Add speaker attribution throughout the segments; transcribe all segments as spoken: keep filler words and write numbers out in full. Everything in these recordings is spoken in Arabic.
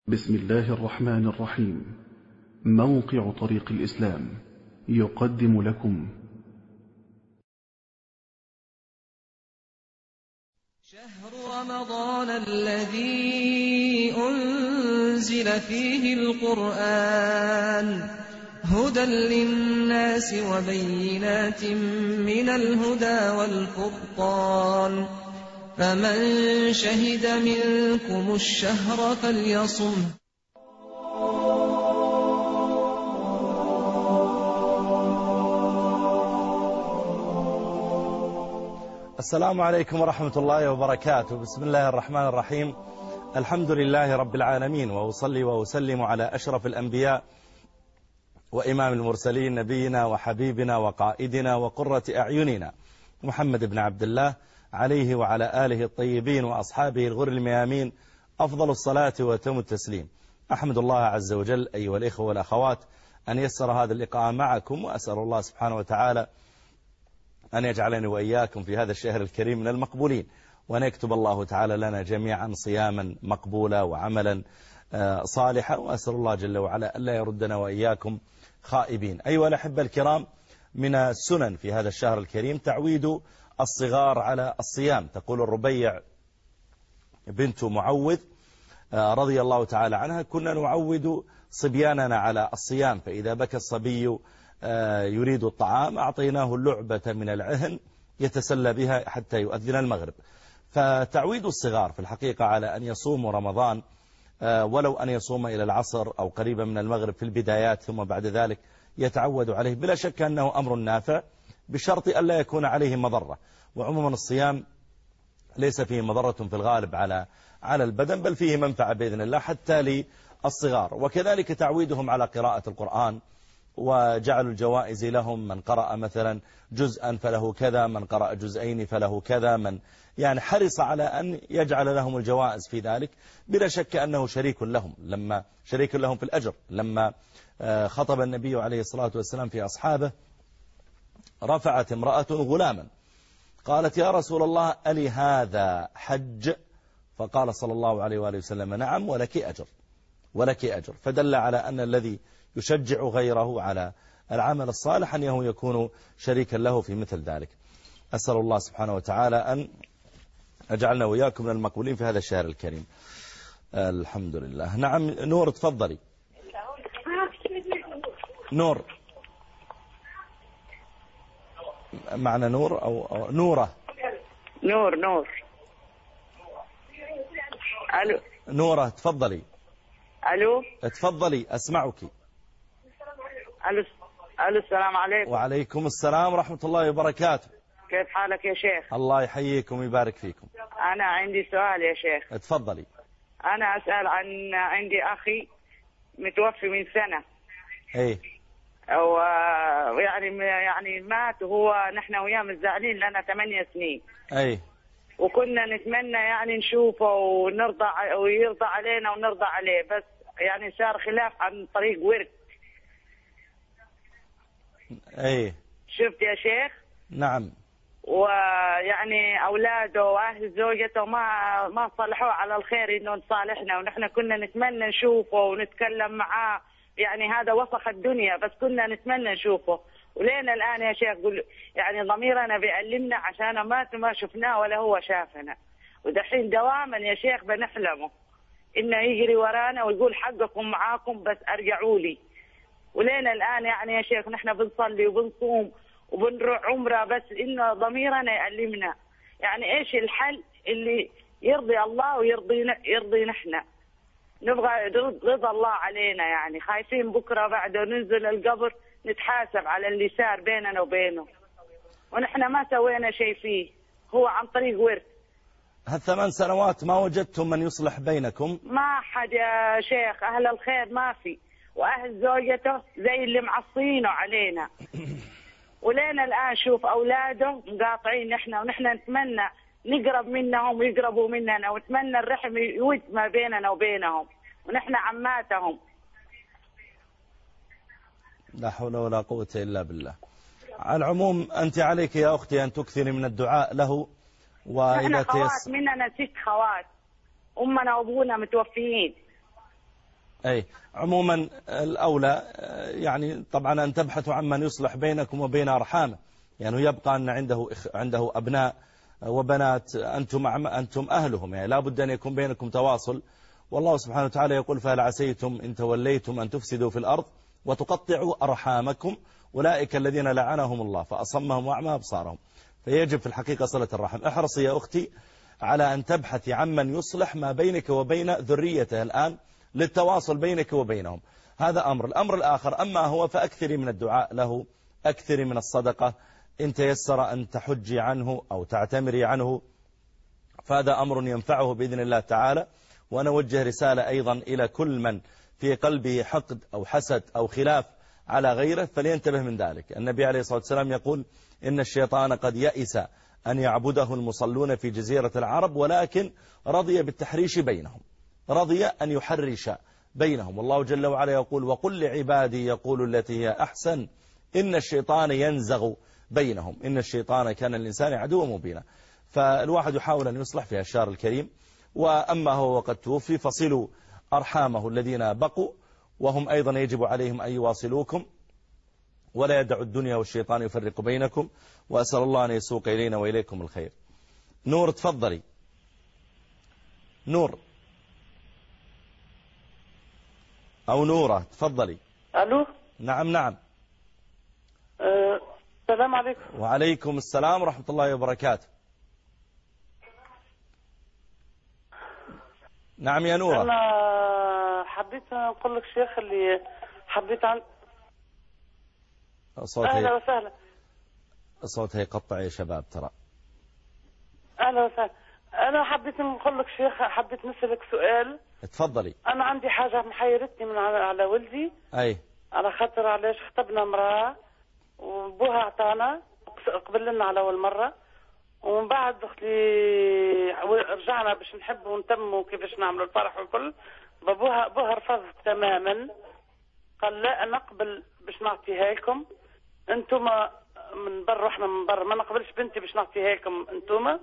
Speaker 1: بسم الله الرحمن الرحيم. موقع طريق الإسلام يقدم لكم
Speaker 2: شهر رمضان الذي أنزل فيه القرآن هدى للناس وبينات من الهدى والفرقان، فمن شهد منكم الشهر فليصم.
Speaker 3: السلام عليكم ورحمة الله وبركاته. بسم الله الرحمن الرحيم. الحمد لله رب العالمين، وأصلي وأسلم على أشرف الأنبياء وإمام المرسلين، نبينا وحبيبنا وقائدنا وقرة أعيننا محمد بن عبد الله، عليه وعلى آله الطيبين وأصحابه الغر الميامين أفضل الصلاة وتم التسليم. أحمد الله عز وجل أيها الإخوة والأخوات أن يسر هذا اللقاء معكم، وأسأل الله سبحانه وتعالى أن يجعلني وإياكم في هذا الشهر الكريم من المقبولين، وأن يكتب الله تعالى لنا جميعا صياما مقبولا وعملا صالحا، وأسأل الله جل وعلا ألا يردنا وإياكم خائبين. أيها الأحبة الكرام، من السنن في هذا الشهر الكريم تعويد الصغار على الصيام. تقول الربيع بنت معوذ رضي الله تعالى عنها: كنا نعود صبياننا على الصيام، فإذا بكى الصبي يريد الطعام أعطيناه اللعبة من العهن يتسلى بها حتى يؤذن المغرب. فتعويد الصغار في الحقيقة على أن يصوموا رمضان، ولو أن يصوم إلى العصر أو قريبا من المغرب في البدايات، ثم بعد ذلك يتعود عليه، بلا شك أنه أمر نافع بشرط أن لا يكون عليه مضرة. وعموما الصيام ليس فيه مضرة في الغالب على على البدن، بل فيه منفعة بإذن الله حتى للصغار. وكذلك تعويدهم على قراءة القرآن، وجعل الجوائز لهم: من قرأ مثلا جزءا فله كذا، من قرأ جزئين فله كذا، من يعني حرص على أن يجعل لهم الجوائز في ذلك. بلا شك أنه شريك لهم، لما شريك لهم في الأجر. لما خطب النبي عليه الصلاة والسلام في أصحابه رفعت امرأة غلاما، قالت: يا رسول الله ألي هذا حج؟ فقال صلى الله عليه وآله وسلم: نعم، ولك أجر، ولك أجر. فدل على أن الذي يشجع غيره على العمل الصالح أنه يكون شريكا له في مثل ذلك. أسأل الله سبحانه وتعالى أن أجعلنا وإياكم من المقبولين في هذا الشهر الكريم. الحمد لله. نعم نور، تفضلي. نور معنا نور أو, أو نورة
Speaker 4: نور نور ألو
Speaker 3: نورة، تفضلي.
Speaker 4: ألو
Speaker 3: تفضلي أسمعك.
Speaker 4: ألو ألو السلام عليكم.
Speaker 3: وعليكم السلام ورحمة الله وبركاته.
Speaker 4: كيف حالك يا شيخ؟
Speaker 3: الله يحييكم ويبارك فيكم.
Speaker 4: أنا عندي سؤال يا شيخ.
Speaker 3: تفضلي.
Speaker 4: أنا أسأل عن عندي أخي متوفي من سنة.
Speaker 3: ايه
Speaker 4: ويعني يعني مات، وهو نحن وياه متزعلين لنا ثمانية سنين.
Speaker 3: ايه
Speaker 4: وكنا نتمنى يعني نشوفه ونرضى ويرضى علينا ونرضى عليه، بس يعني صار خلاف عن طريق ورث.
Speaker 3: ايه
Speaker 4: شفت يا شيخ؟
Speaker 3: نعم.
Speaker 4: ويعني اولاده واهل زوجته ما ما صلحوه على الخير انه نصالحنا، ونحن كنا نتمنى نشوفه ونتكلم معاه. يعني هذا وسخ الدنيا، بس كنا نتمنى نشوفه. ولينا الان يا شيخ قل يعني ضميرنا بيألمنا عشان ما ما شفناه ولا هو شافنا. ودحين دواما يا شيخ بنحلمه انه يجري ورانا ويقول حقكم معاكم بس ارجعوا لي. ولينا الان يعني يا شيخ نحن بنصلي وبنصوم وبنروح عمره، بس انه ضميرنا يألمنا. يعني ايش الحل اللي يرضي الله ويرضي يرضي نحن؟ نبغى رضا الله علينا، يعني خايفين بكره بعده ننزل القبر نتحاسب على اللي صار بيننا وبينه، ونحن ما سوينا شيء فيه، هو عن طريق ورث.
Speaker 3: هالثمان سنوات ما وجدتم من يصلح بينكم؟
Speaker 4: ما حد يا شيخ، أهل الخير ما في، وأهل زوجته زي اللي معصينه علينا. ولينا الآن شوف أولاده مقاطعين نحن، ونحن نتمنى نقرب منهم ويقربوا مننا، ونتمنى الرحم يود ما بيننا وبينهم، ونحن عماتهم.
Speaker 3: لا حول ولا قوة إلا بالله. على العموم أنت عليك يا أختي أن تكثري من الدعاء له.
Speaker 4: نحن خوات مننا ست خوات، أمنا وأبونا متوفيين.
Speaker 3: أي عموما الأولى يعني طبعا أن تبحثوا عمن يصلح بينكم وبين أرحامه، يعني يبقى أن عنده عنده أبناء وبنات أنتم أنتم أهلهم، يعني لا بد أن يكون بينكم تواصل. والله سبحانه وتعالى يقول فهل عسيتم إن توليتم أن تفسدوا في الأرض وتقطعوا أرحامكم أولئك الذين لعنهم الله فأصمهم وأعمى أبصارهم. فيجب في الحقيقة صلة الرحم. احرصي يا أختي على أن تبحثي عمن يصلح ما بينك وبين ذريته الآن للتواصل بينك وبينهم، هذا أمر. الأمر الآخر أما هو فأكثري من الدعاء له، أكثري من الصدقة، إن تيسر أن تحجي عنه أو تعتمري عنه فهذا أمر ينفعه بإذن الله تعالى. وأنا وجه رسالة أيضا إلى كل من في قلبه حقد أو حسد أو خلاف على غيره فلينتبه من ذلك. النبي عليه الصلاة والسلام يقول إن الشيطان قد يئس أن يعبده المصلون في جزيرة العرب ولكن رضي بالتحريش بينهم، رضي أن يحرش بينهم. والله جل وعلا يقول وقل لعبادي يقول التي هي أحسن إن الشيطان ينزغ بينهم إن الشيطان كان الإنسان عدوا مبينا. فالواحد يحاول أن يصلح في الشهر الكريم. وأما هو وقد توفي فصلوا أرحامه الذين بقوا وهم أيضا يجب عليهم أن يواصلوكم ولا يدعوا الدنيا والشيطان يفرق بينكم. وأسأل الله أن يسوق إلينا وإليكم الخير. نور تفضلي. نور أو نورة تفضلي.
Speaker 5: ألو.
Speaker 3: نعم نعم.
Speaker 5: أه السلام عليكم.
Speaker 3: وعليكم السلام ورحمة الله وبركاته. نعم يا نورة.
Speaker 5: أنا حبيت أقول لك شيخ اللي حبيت عن أهلا وسهلا.
Speaker 3: صوتها يقطع يا شباب ترى.
Speaker 5: أهلا وسهلا. أنا حبيت نقول لك شيخ حبيت نسألك سؤال.
Speaker 3: تفضلي.
Speaker 5: أنا عندي حاجة محيرتني من على, على ولدي.
Speaker 3: أي.
Speaker 5: على خاطر علاش خطبنا امرأة وبوها اعطانا قبل لنا على أول مرة ومن بعد اختي رجعنا باش نحب ونتم وكيفاش نعملوا الفرح والكل بابوها ابوها رفض تماما قال لا نقبل باش نعطيها لكم انتم من برا واحنا من برا ما نقبلش بنتي باش نعطيها لكم انتم.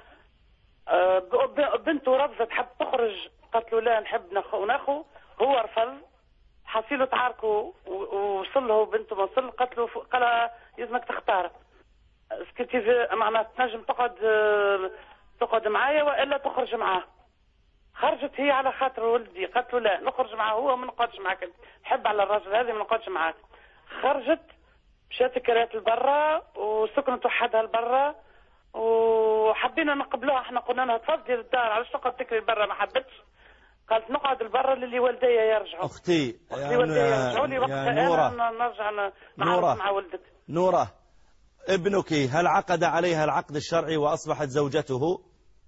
Speaker 5: بنته رفضت تحب تخرج قالت له لا نحب ناخو ناخو هو رفض حصيله تعاركوا ووصل له بنته ما وصل قالت له قال لازمك تختار سكتي معناها تنجم تقعد تقعد معايا والا تخرج معاه. خرجت هي على خاطر ولدي قالت له لا نخرج معاه هو ما نقعدش معاك نحب على الراجل هذا ما نقعدش معاك. خرجت مشات كرات لبرا وسكنت وحدها لبرا وحبينا نقبلوها احنا قلنا لها تفضلي للدار علاش تقعد تكري برا ما حبتش قالت نقعد لبرا للي والديا يرجعوا.
Speaker 3: اختي
Speaker 5: يا والديا لي وقتها
Speaker 3: نورة
Speaker 5: انا نرجع
Speaker 3: نورة
Speaker 5: مع ولدك.
Speaker 3: نورة ابنك هل عقد عليها العقد الشرعي وأصبحت زوجته؟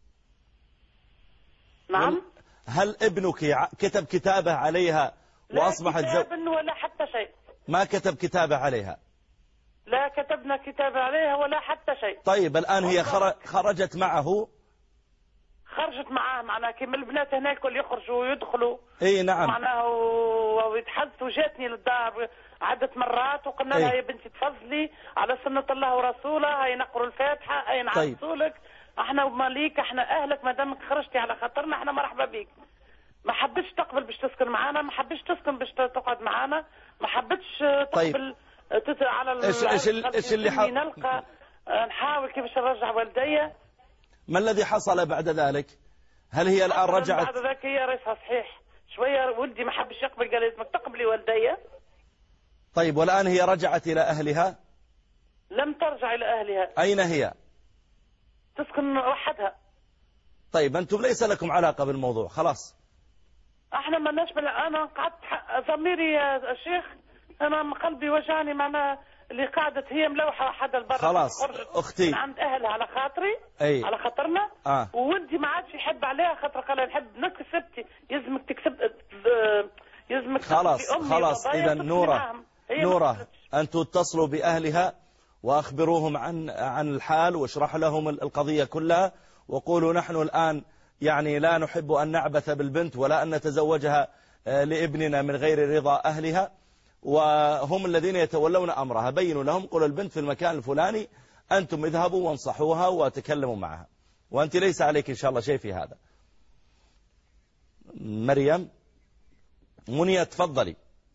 Speaker 5: نعم.
Speaker 3: هل ابنك كتب كتابه عليها وأصبحت زوجته؟
Speaker 5: لا كتاب ولا حتى شيء.
Speaker 3: ما كتب كتابه عليها؟
Speaker 5: لا كتبنا كتابه عليها ولا حتى شيء.
Speaker 3: طيب الآن هي خرجت معه؟
Speaker 5: خرجت معاه معناها كيما البنات هناك اللي يخرجوا ويدخلوا.
Speaker 3: اي نعم.
Speaker 5: معناها ويتحدثوا جاتني للدار عدة مرات وقلنا لها يا بنتي تفضلي على سنة الله ورسوله هاي نقروا الفاتحة هاي نعرسوا لك احنا ماليك احنا اهلك ما دامك خرجتي على خاطرنا احنا مرحبا بيك. ما حبتش تقبل باش تسكن معانا ما حبتش تسكن باش تقعد معانا ما حبتش تقبل. طيب. على
Speaker 3: ايش ايش ايش اللي
Speaker 5: حصل؟ نلقى نحاول كيفاش نرجع والديا.
Speaker 3: ما الذي حصل بعد ذلك؟ هل هي الآن رجعت؟
Speaker 5: بعد ذلك هي ريسها صحيح شوية ولدي ما حبش يقبل قال لازمك تقبلي والديا.
Speaker 3: طيب والآن هي رجعت إلى أهلها؟
Speaker 5: لم ترجع إلى أهلها.
Speaker 3: أين هي؟
Speaker 5: تسكن وحدها.
Speaker 3: طيب أنتم ليس لكم علاقة بالموضوع خلاص.
Speaker 5: احنا ما ناش بلا انا قعدت ضميري يا شيخ انا قلبي وجعني معناها اللي قعدت هي ملوحه حدا البر
Speaker 3: خلاص اختي
Speaker 5: عند اهلها على خاطري
Speaker 3: أي.
Speaker 5: على خاطرنا
Speaker 3: آه.
Speaker 5: وولدي ما عادش يحب عليها خاطر قال نحب نكسبتي يلزمك تكسب يلزمك
Speaker 3: خلاص خلاص اذا نورة نورة انتم اتصلوا باهلها واخبروهم عن عن الحال واشرح لهم القضية كلها وقولوا نحن الآن يعني لا نحب أن نعبث بالبنت ولا أن نتزوجها لابننا من غير رضا أهلها وهم الذين يتولون أمرها. بينوا لهم قولوا البنت في المكان الفلاني أنتم اذهبوا وانصحوها وتكلموا معها وأنت ليس عليك إن شاء الله شيء في هذا. مريم منية تفضلي.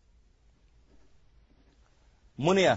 Speaker 3: منية.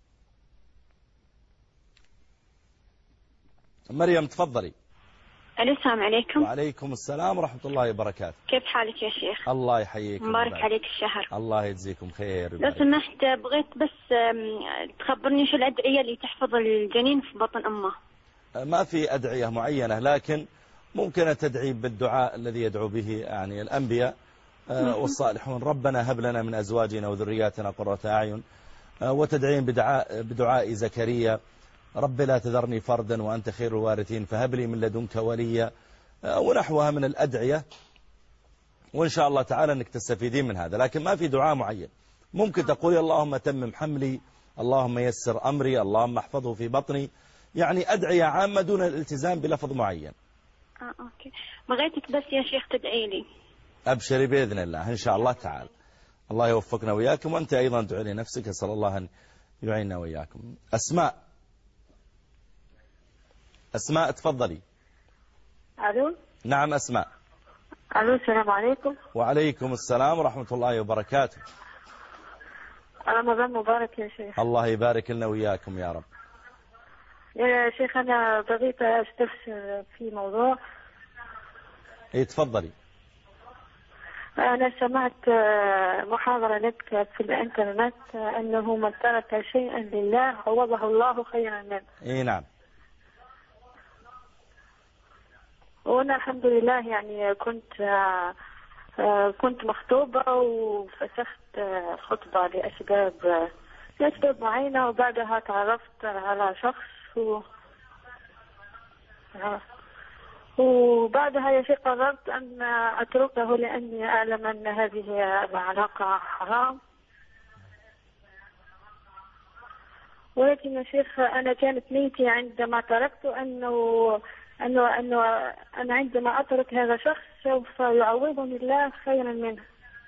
Speaker 3: مريم تفضلي.
Speaker 6: السلام عليكم.
Speaker 3: وعليكم السلام ورحمة الله وبركاته.
Speaker 6: كيف حالك يا شيخ؟
Speaker 3: الله يحييك.
Speaker 6: مبارك عليك الشهر.
Speaker 3: الله يجزيكم خير.
Speaker 6: لو سمحت بغيت بس تخبرني شو الأدعية اللي تحفظ الجنين في بطن أمه.
Speaker 3: ما في أدعية معينة، لكن ممكن تدعي بالدعاء الذي يدعو به يعني الأنبياء والصالحون. ربنا هب لنا من أزواجنا وذرياتنا قرة أعين. وتدعين بدعاء, بدعاء زكريا رب لا تذرني فردا وأنت خير الوارثين فهب لي من لدنك وليا، ونحوها من الأدعية. وإن شاء الله تعالى أنك تستفيدين من هذا، لكن ما في دعاء معين. ممكن تقولي اللهم تمم حملي، اللهم يسر أمري، اللهم احفظه في بطني، يعني أدعية عامة دون الالتزام بلفظ معين.
Speaker 6: آه أوكي. بغيتك بس يا شيخ تدعي لي.
Speaker 3: أبشري بإذن الله إن شاء الله تعالى. الله يوفقنا وإياكم، وأنت أيضا دعي لنفسك، أسأل الله أن يعيننا وإياكم. أسماء. أسماء تفضلي.
Speaker 7: ألو.
Speaker 3: نعم أسماء.
Speaker 7: ألو السلام عليكم.
Speaker 3: وعليكم السلام ورحمة الله وبركاته.
Speaker 7: رمضان مبارك يا شيخ.
Speaker 3: الله يبارك لنا وإياكم يا رب.
Speaker 7: يا شيخ أنا بغيت أستفسر في موضوع.
Speaker 3: إيه تفضلي.
Speaker 7: أنا سمعت محاضرة لك في الإنترنت أنه من ترك شيئا لله عوضه الله خيرا منه.
Speaker 3: إيه نعم.
Speaker 7: وأنا الحمد لله يعني كنت كنت مخطوبة وفسخت خطبة لأسباب لأسباب معينة، وبعدها تعرفت على شخص و... وبعدها يا شيخ قررت أن أتركه لأني أعلم أن هذه العلاقة حرام. ولكن يا شيخ أنا كانت نيتي عندما تركت أنه أنه أنه أنا عندما أترك هذا الشخص سوف يعوضني الله خيرا منه.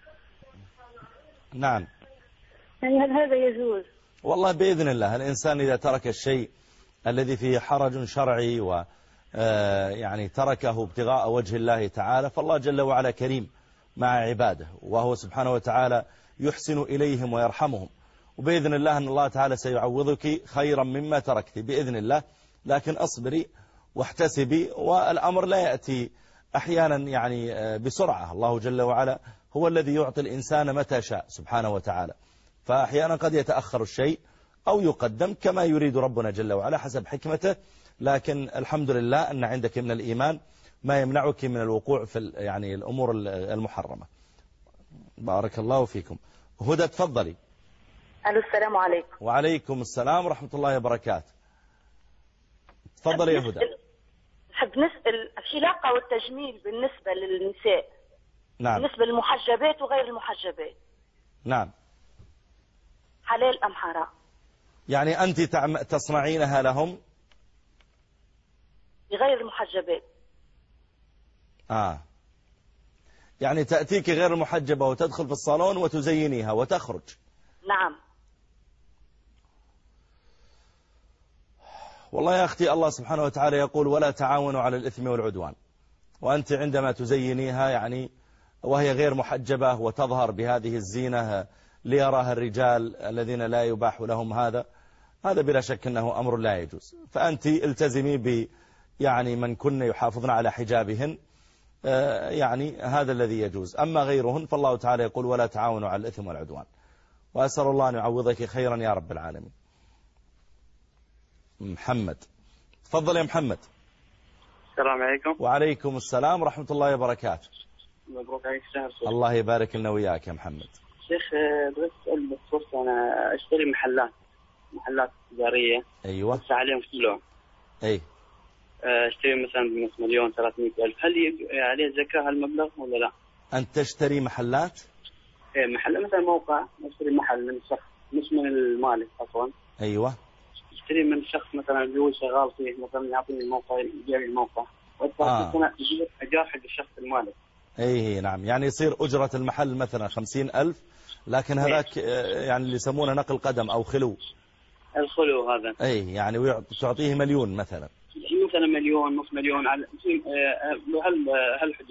Speaker 3: نعم.
Speaker 7: يعني هل هذا يجوز؟
Speaker 3: والله بإذن الله الإنسان إذا ترك الشيء الذي فيه حرج شرعي و يعني تركه ابتغاء وجه الله تعالى، فالله جل وعلا كريم مع عباده، وهو سبحانه وتعالى يحسن إليهم ويرحمهم، وبإذن الله أن الله تعالى سيعوضك خيرا مما تركت بإذن الله. لكن أصبري واحتسبي، والأمر لا يأتي أحيانا يعني بسرعة. الله جل وعلا هو الذي يعطي الإنسان متى شاء سبحانه وتعالى، فأحيانا قد يتأخر الشيء أو يقدم كما يريد ربنا جل وعلا حسب حكمته. لكن الحمد لله أن عندك من الإيمان ما يمنعك من الوقوع في يعني الأمور المحرمة. بارك الله فيكم. هدى تفضلي.
Speaker 8: ألو السلام عليكم.
Speaker 3: وعليكم السلام ورحمة الله وبركاته. تفضلي يا هدى.
Speaker 8: حب نسأل في العلاقة والتجميل بالنسبة للنساء.
Speaker 3: نعم.
Speaker 8: بالنسبة للمحجبات وغير المحجبات.
Speaker 3: نعم.
Speaker 8: حلال أم حرام؟
Speaker 3: يعني أنت تصنعينها لهم؟
Speaker 8: لغير المحجبات.
Speaker 3: آه يعني تأتيك غير المحجبة وتدخل في الصالون وتزينيها وتخرج.
Speaker 8: نعم.
Speaker 3: والله يا أختي الله سبحانه وتعالى يقول ولا تعاونوا على الإثم والعدوان، وأنت عندما تزينيها يعني وهي غير محجبة وتظهر بهذه الزينة ليراها الرجال الذين لا يباح لهم هذا، هذا بلا شك أنه أمر لا يجوز. فأنت التزمي ب يعني من كن يحافظن على حجابهن، يعني هذا الذي يجوز. أما غيرهن فالله تعالى يقول ولا تعاونوا على الإثم والعدوان، وأسأل الله أن يعوضك خيرا يا رب العالمين. محمد تفضل يا محمد.
Speaker 9: السلام عليكم.
Speaker 3: وعليكم السلام ورحمة الله وبركاته.
Speaker 9: مبروك عليك الشهر.
Speaker 3: الله يبارك لنا وياك يا محمد.
Speaker 9: شيخ بغيت أسأل بخصوص أنا أشتري محلات محلات تجارية.
Speaker 3: أيوة.
Speaker 9: بس عليهم كلهم.
Speaker 3: أي.
Speaker 9: أشتري مثلا بنص مليون ثلاثمائة ألف، هل عليه زكاة هالمبلغ ولا لا؟
Speaker 3: أنت تشتري محلات؟
Speaker 9: إيه محل مثلا موقع، أشتري محل من شخص مش من المالك أصلا.
Speaker 3: أيوة.
Speaker 9: اشتري من شخص مثلا اللي هو شغال فيه، مثلا يعطيني الموقع يبيع الموقع وادفع
Speaker 3: آه.
Speaker 9: سنة أجار حق الشخص المالك.
Speaker 3: أيه نعم، يعني يصير أجرة المحل مثلا خمسين ألف، لكن هذاك يعني اللي يسمونه نقل قدم أو خلو.
Speaker 9: الخلو هذا.
Speaker 3: أيه يعني وتعطيه مليون مثلا.
Speaker 9: مثلا مليون نص مليون على هل هالحدود.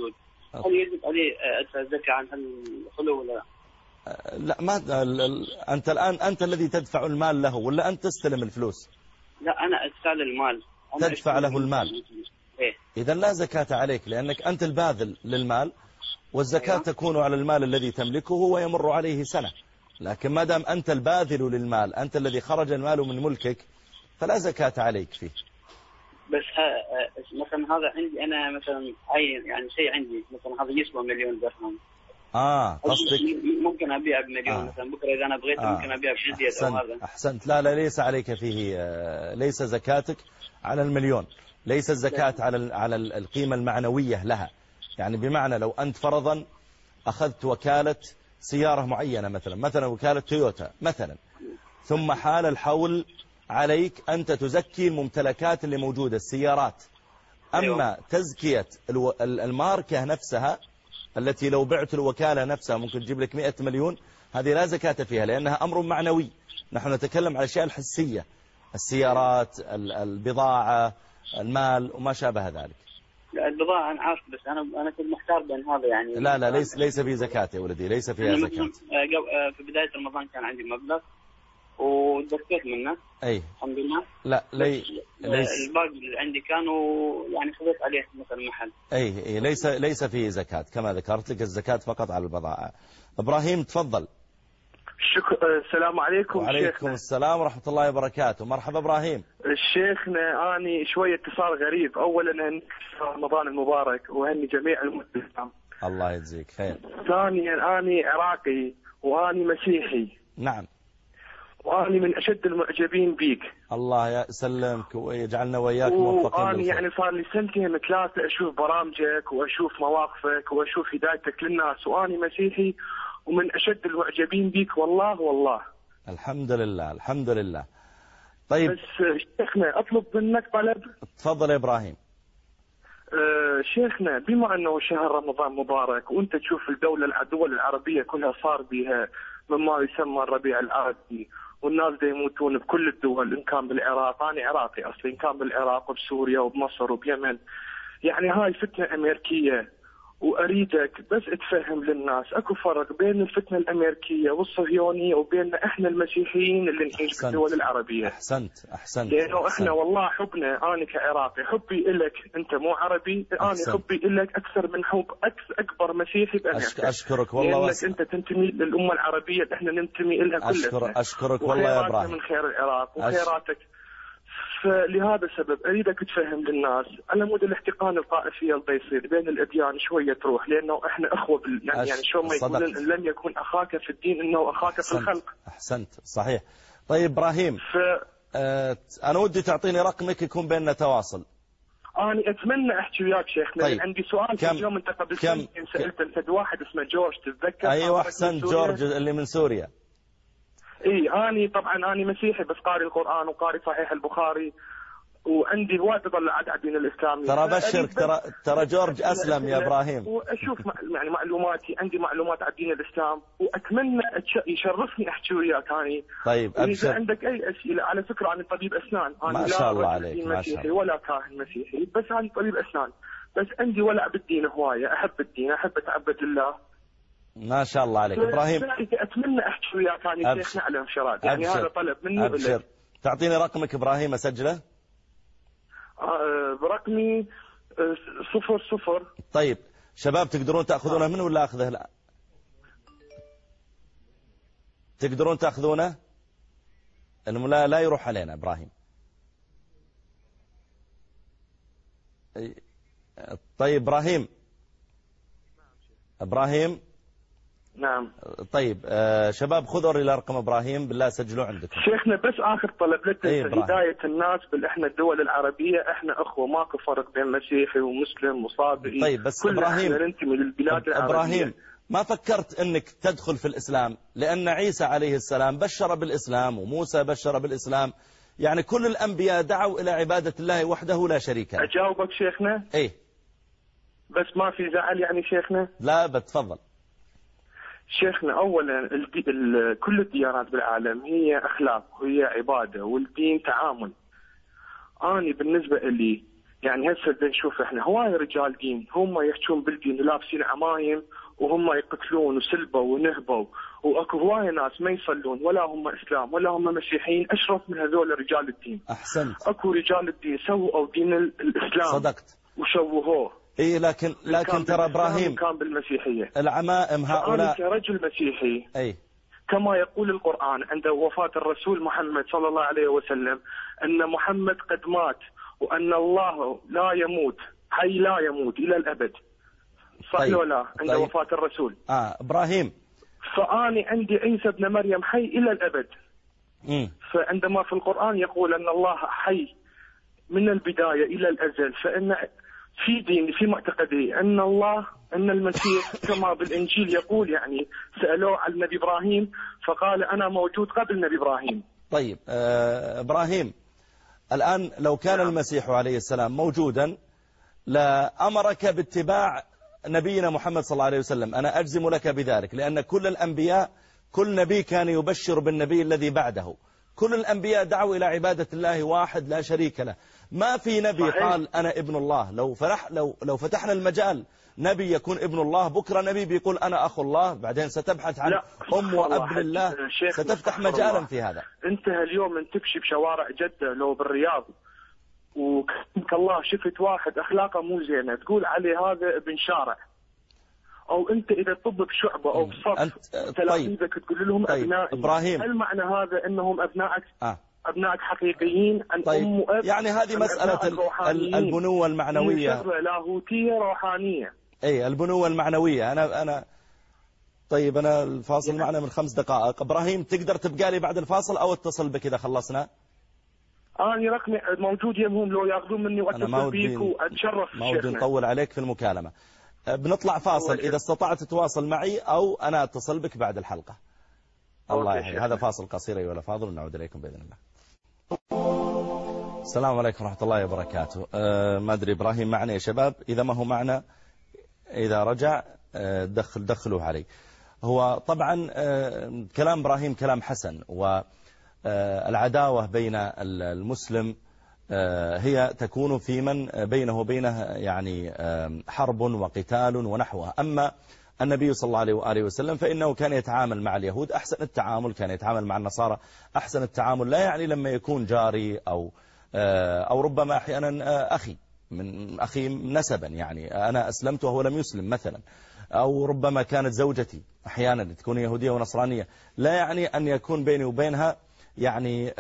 Speaker 9: هل يجب عليه أدفع الزكاة عن الخلو ولا لا؟
Speaker 3: لا، ما أنت الآن أنت الذي تدفع المال له ولا أنت تستلم الفلوس؟
Speaker 9: لا، أنا أدفع له المال.
Speaker 3: تدفع له المال.
Speaker 9: إيه؟
Speaker 3: إذا لا زكاة عليك، لأنك أنت الباذل للمال، والزكاة أيوة. تكون على المال الذي تملكه ويمر عليه سنة. لكن ما دام أنت الباذل للمال، أنت الذي خرج المال من ملكك، فلا زكاة عليك فيه.
Speaker 9: بس مثلا هذا عندي أنا مثلا عين يعني شيء عندي مثلا هذا يسوى مليون درهم.
Speaker 3: آه قصدك
Speaker 9: ممكن أبيع بمليون آه. مثلا بكرة إذا أنا بغيت آه. ممكن أبيع بجزية.
Speaker 3: أحسنت.
Speaker 9: هذا
Speaker 3: أحسنت. لا لا ليس عليك فيه، ليس زكاتك على المليون، ليس الزكاة على على القيمة المعنوية لها. يعني بمعنى لو أنت فرضا أخذت وكالة سيارة معينة، مثلا مثلا وكالة تويوتا مثلا، ثم حال الحول عليك أنت تزكي الممتلكات اللي موجودة، السيارات. أما تزكية الماركة نفسها التي لو بعت الوكالة نفسها ممكن تجيب لك مئة مليون، هذه لا زكاة فيها، لأنها أمر معنوي. نحن نتكلم على الأشياء الحسية، السيارات، البضاعة، المال وما شابه ذلك.
Speaker 9: لا البضاعة أنا عارف، بس أنا أنا كنت محتار بين هذا يعني.
Speaker 3: لا لا ليس ليس في زكاة يا ولدي، ليس فيها زكاة.
Speaker 9: في بداية رمضان كان عندي مبلغ وزكيت منه.
Speaker 3: أي
Speaker 9: الحمد لله.
Speaker 3: لا لي ليس
Speaker 9: الباقي اللي عندي كانوا يعني خذيت عليه مثلا محل.
Speaker 3: أي أي ليس ليس فيه زكاة كما ذكرت لك، الزكاة فقط على البضائع. إبراهيم تفضل.
Speaker 10: شكرا. السلام عليكم.
Speaker 3: وعليكم
Speaker 10: شيخنا.
Speaker 3: السلام ورحمة الله وبركاته. مرحبا إبراهيم.
Speaker 10: شيخنا أني شوية اتصال غريب. أولا هني رمضان المبارك وهني جميع المسلمين.
Speaker 3: الله يجزيك خير.
Speaker 10: ثانيا أني عراقي وأني مسيحي.
Speaker 3: نعم.
Speaker 10: وأني من أشد المعجبين بيك.
Speaker 3: الله يسلمك ويجعلنا وإياك موفقين.
Speaker 10: وأني يعني صار لي سنتين ثلاثة أشوف برامجك وأشوف مواقفك وأشوف هدايتك للناس، وأني مسيحي ومن أشد المعجبين بيك والله والله.
Speaker 3: الحمد لله الحمد لله. طيب
Speaker 10: بس شيخنا أطلب منك طلب.
Speaker 3: تفضل يا إبراهيم.
Speaker 10: أه شيخنا، بما أنه شهر رمضان مبارك وأنت تشوف الدولة الدول العربية كلها صار بها مما يسمى الربيع العربي، والناس دا يموتون بكل الدول، إن كان بالعراق، أنا عراقي أصلي، إن كان بالعراق وبسوريا وبمصر وبيمن. يعني هاي فتنة أمريكية، وأريدك بس تفهم للناس أكو فرق بين الفتنة الأمريكية والصهيونية وبيننا إحنا المسيحيين اللي نعيش بالدول العربية.
Speaker 3: أحسنت أحسنت.
Speaker 10: لأنه
Speaker 3: أحسنت.
Speaker 10: إحنا والله حبنا، أنا كعراقي حبي إلك أنت مو عربي، أنا حبي إلك أكثر من حب أكبر مسيحي بأمريكا.
Speaker 3: أشكرك والله.
Speaker 10: لأنك أنت تنتمي للأمة العربية اللي إحنا ننتمي إلها كلنا.
Speaker 3: أشكر أشكرك والله يا إبراهيم.
Speaker 10: من خير العراق وخيراتك. فلهذا السبب أريدك تفهم للناس على مود الاحتقان الطائفي اللي يصير بين الأديان شوية تروح، لأنه إحنا أخوة بال... يعني, يعني شو ما يقولون إن لم يكن أخاك في الدين إنه أخاك في الخلق.
Speaker 3: أحسنت صحيح. طيب إبراهيم
Speaker 10: ف...
Speaker 3: آه أنا ودي تعطيني رقمك يكون بيننا تواصل.
Speaker 10: أنا أتمنى أحكي وياك شيخنا.
Speaker 3: طيب.
Speaker 10: عندي سؤال.
Speaker 3: كم...
Speaker 10: اليوم أنت قبل
Speaker 3: كم...
Speaker 10: سنتين سألت أنت واحد اسمه جورج، تتذكر؟
Speaker 3: أيوة أحسنت، جورج اللي من سوريا.
Speaker 10: إيه أنا طبعا أنا مسيحي بس قاري القرآن وقاري صحيح البخاري، وعندي وايد اطلع على الدين الاسلامي.
Speaker 3: ترى بشرك، ترى ترى جورج اسلم يا ابراهيم.
Speaker 10: واشوف يعني معلوماتي، عندي معلومات عن دين الاسلام، واتمنى يشرفني احكي وياك اني.
Speaker 3: طيب ابشر.
Speaker 10: اذا عندك اي اسئله، على فكره انا طبيب اسنان، انا
Speaker 3: ما شاء الله عليك ما شاء الله،
Speaker 10: ولا كاهن مسيحي، بس انا طبيب اسنان، بس عندي ولع بالدين هوايه، احب الدين، احب اتعبد لله.
Speaker 3: ما شاء الله عليك ابراهيم.
Speaker 10: اتمنى احكي وياك اني شيخنا على انفراد، يعني هذا طلب مني.
Speaker 3: ابشر. تعطيني رقمك ابراهيم اسجله.
Speaker 10: برقمي صفر صفر.
Speaker 3: طيب شباب تقدرون تأخذونه منه ولا أخذه؟ لا تقدرون تأخذونه، إنه لا لا يروح علينا إبراهيم. طيب إبراهيم إبراهيم
Speaker 10: نعم.
Speaker 3: طيب آه شباب خذوا إلى رقم إبراهيم بالله سجلوا عندكم.
Speaker 10: شيخنا بس آخر طلب لك،
Speaker 3: أيه
Speaker 10: هداية الناس بال إحنا الدول العربية، إحنا أخوة، ماكو فرق بين مسيحي ومسلم وصابئي.
Speaker 3: طيب بس إبراهيم
Speaker 10: ننتمي للبلاد العربية.
Speaker 3: إبراهيم ما فكرت أنك تدخل في الإسلام؟ لأن عيسى عليه السلام بشر بالإسلام وموسى بشر بالإسلام، يعني كل الأنبياء دعوا إلى عبادة الله وحده لا شريك له.
Speaker 10: أجاوبك شيخنا؟
Speaker 3: إيه
Speaker 10: بس ما في زعل يعني شيخنا؟
Speaker 3: لا بتفضل.
Speaker 10: شيخنا أولا الدي... ال... كل الديانات بالعالم هي أخلاق وهي عبادة، والدين تعامل. أنا بالنسبة لي يعني هسه بدنا نشوف احنا هواي رجال دين هم يحجون بالدين لابسين عمايم وهم يقتلون وسلبوا ونهبوا، واكو هواي ناس ما يصلون ولا هم اسلام ولا هم مسيحيين اشرف من هذول رجال الدين.
Speaker 3: احسنت.
Speaker 10: اكو رجال الدين سووا دين الاسلام
Speaker 3: صدقت
Speaker 10: وشوهوه.
Speaker 3: اي لكن لكن ترى ابراهيم
Speaker 10: كان بالمسيحيه
Speaker 3: العمائم هؤلاء.
Speaker 10: كرجل مسيحي
Speaker 3: اي
Speaker 10: كما يقول القرآن عند وفاة الرسول محمد صلى الله عليه وسلم أن محمد قد مات وأن الله لا يموت، حي لا يموت إلى الأبد. صح طيب. ولا عند طيب. وفاة الرسول.
Speaker 3: آه إبراهيم.
Speaker 10: فأني عندي عيسى ابن مريم حي إلى الأبد.
Speaker 3: م.
Speaker 10: فعندما في القرآن يقول أن الله حي من البداية إلى الأزل، فإن في ديني في معتقدي أن الله أن المسيح كما بالإنجيل يقول، يعني سألوه عن النبي إبراهيم فقال أنا موجود قبل النبي إبراهيم.
Speaker 3: طيب آه إبراهيم، الآن لو كان نعم. المسيح عليه السلام موجودا لأمرك باتباع نبينا محمد صلى الله عليه وسلم. أنا أجزم لك بذلك، لأن كل الأنبياء كل نبي كان يبشر بالنبي الذي بعده. كل الأنبياء دعوا إلى عبادة الله واحد لا شريك له. ما في نبي صحيح. قال أنا ابن الله. لو فرح لو لو فتحنا المجال نبي يكون ابن الله، بكرة نبي بيقول أنا أخو الله، بعدين ستبحث عن أم وأب لله، ستفتح مجالا في هذا.
Speaker 10: أنت اليوم من تمشي بشوارع جدة لو بالرياض وكرمك الله شفت واحد أخلاقه مو زينة تقول عليه هذا ابن شارع، أو أنت إذا طب بشعبة أو بصف تلاميذك طيب. تقول لهم
Speaker 3: طيب.
Speaker 10: أبنائي.
Speaker 3: إبراهيم،
Speaker 10: هل معنى هذا أنهم أبنائك
Speaker 3: آه.
Speaker 10: أبنائك حقيقيين عن
Speaker 3: طيب.
Speaker 10: أم وأب؟
Speaker 3: يعني هذه مسألة البنوة المعنوية
Speaker 10: لاهوتية روحانية.
Speaker 3: أي البنوة المعنوية. أنا أنا طيب أنا الفاصل يعني. معنا من خمس دقائق. إبراهيم تقدر تبقى لي بعد الفاصل أو اتصل بك إذا خلصنا؟
Speaker 10: أنا رقمي موجود يمهم، لو يأخذون مني وأتصل بيك وأتشرف.
Speaker 3: ما ودي نطول عليك في المكالمة. بنطلع فاصل، إذا استطعت تتواصل معي أو أنا أتصل بك بعد الحلقة. الله يحيي. هذا فاصل قصير أيها الأفاضل ونعود إليكم بإذن الله. السلام عليكم ورحمة الله وبركاته. أه ما أدري إبراهيم معنا يا شباب؟ إذا ما هو معنا إذا رجع أه دخل دخلوه علي. هو طبعا أه كلام إبراهيم كلام حسن، والعداوة بين المسلم هي تكون في من بينه وبينه يعني حرب وقتال ونحوها. أما النبي صلى الله عليه وآله وسلم فإنه كان يتعامل مع اليهود أحسن التعامل، كان يتعامل مع النصارى أحسن التعامل. لا يعني لما يكون جاري أو أو ربما أحيانا أخي من أخي نسبا، يعني أنا أسلمت وهو لم يسلم مثلا، أو ربما كانت زوجتي أحيانا تكون يهودية ونصرانية، لا يعني أن يكون بيني وبينها يعني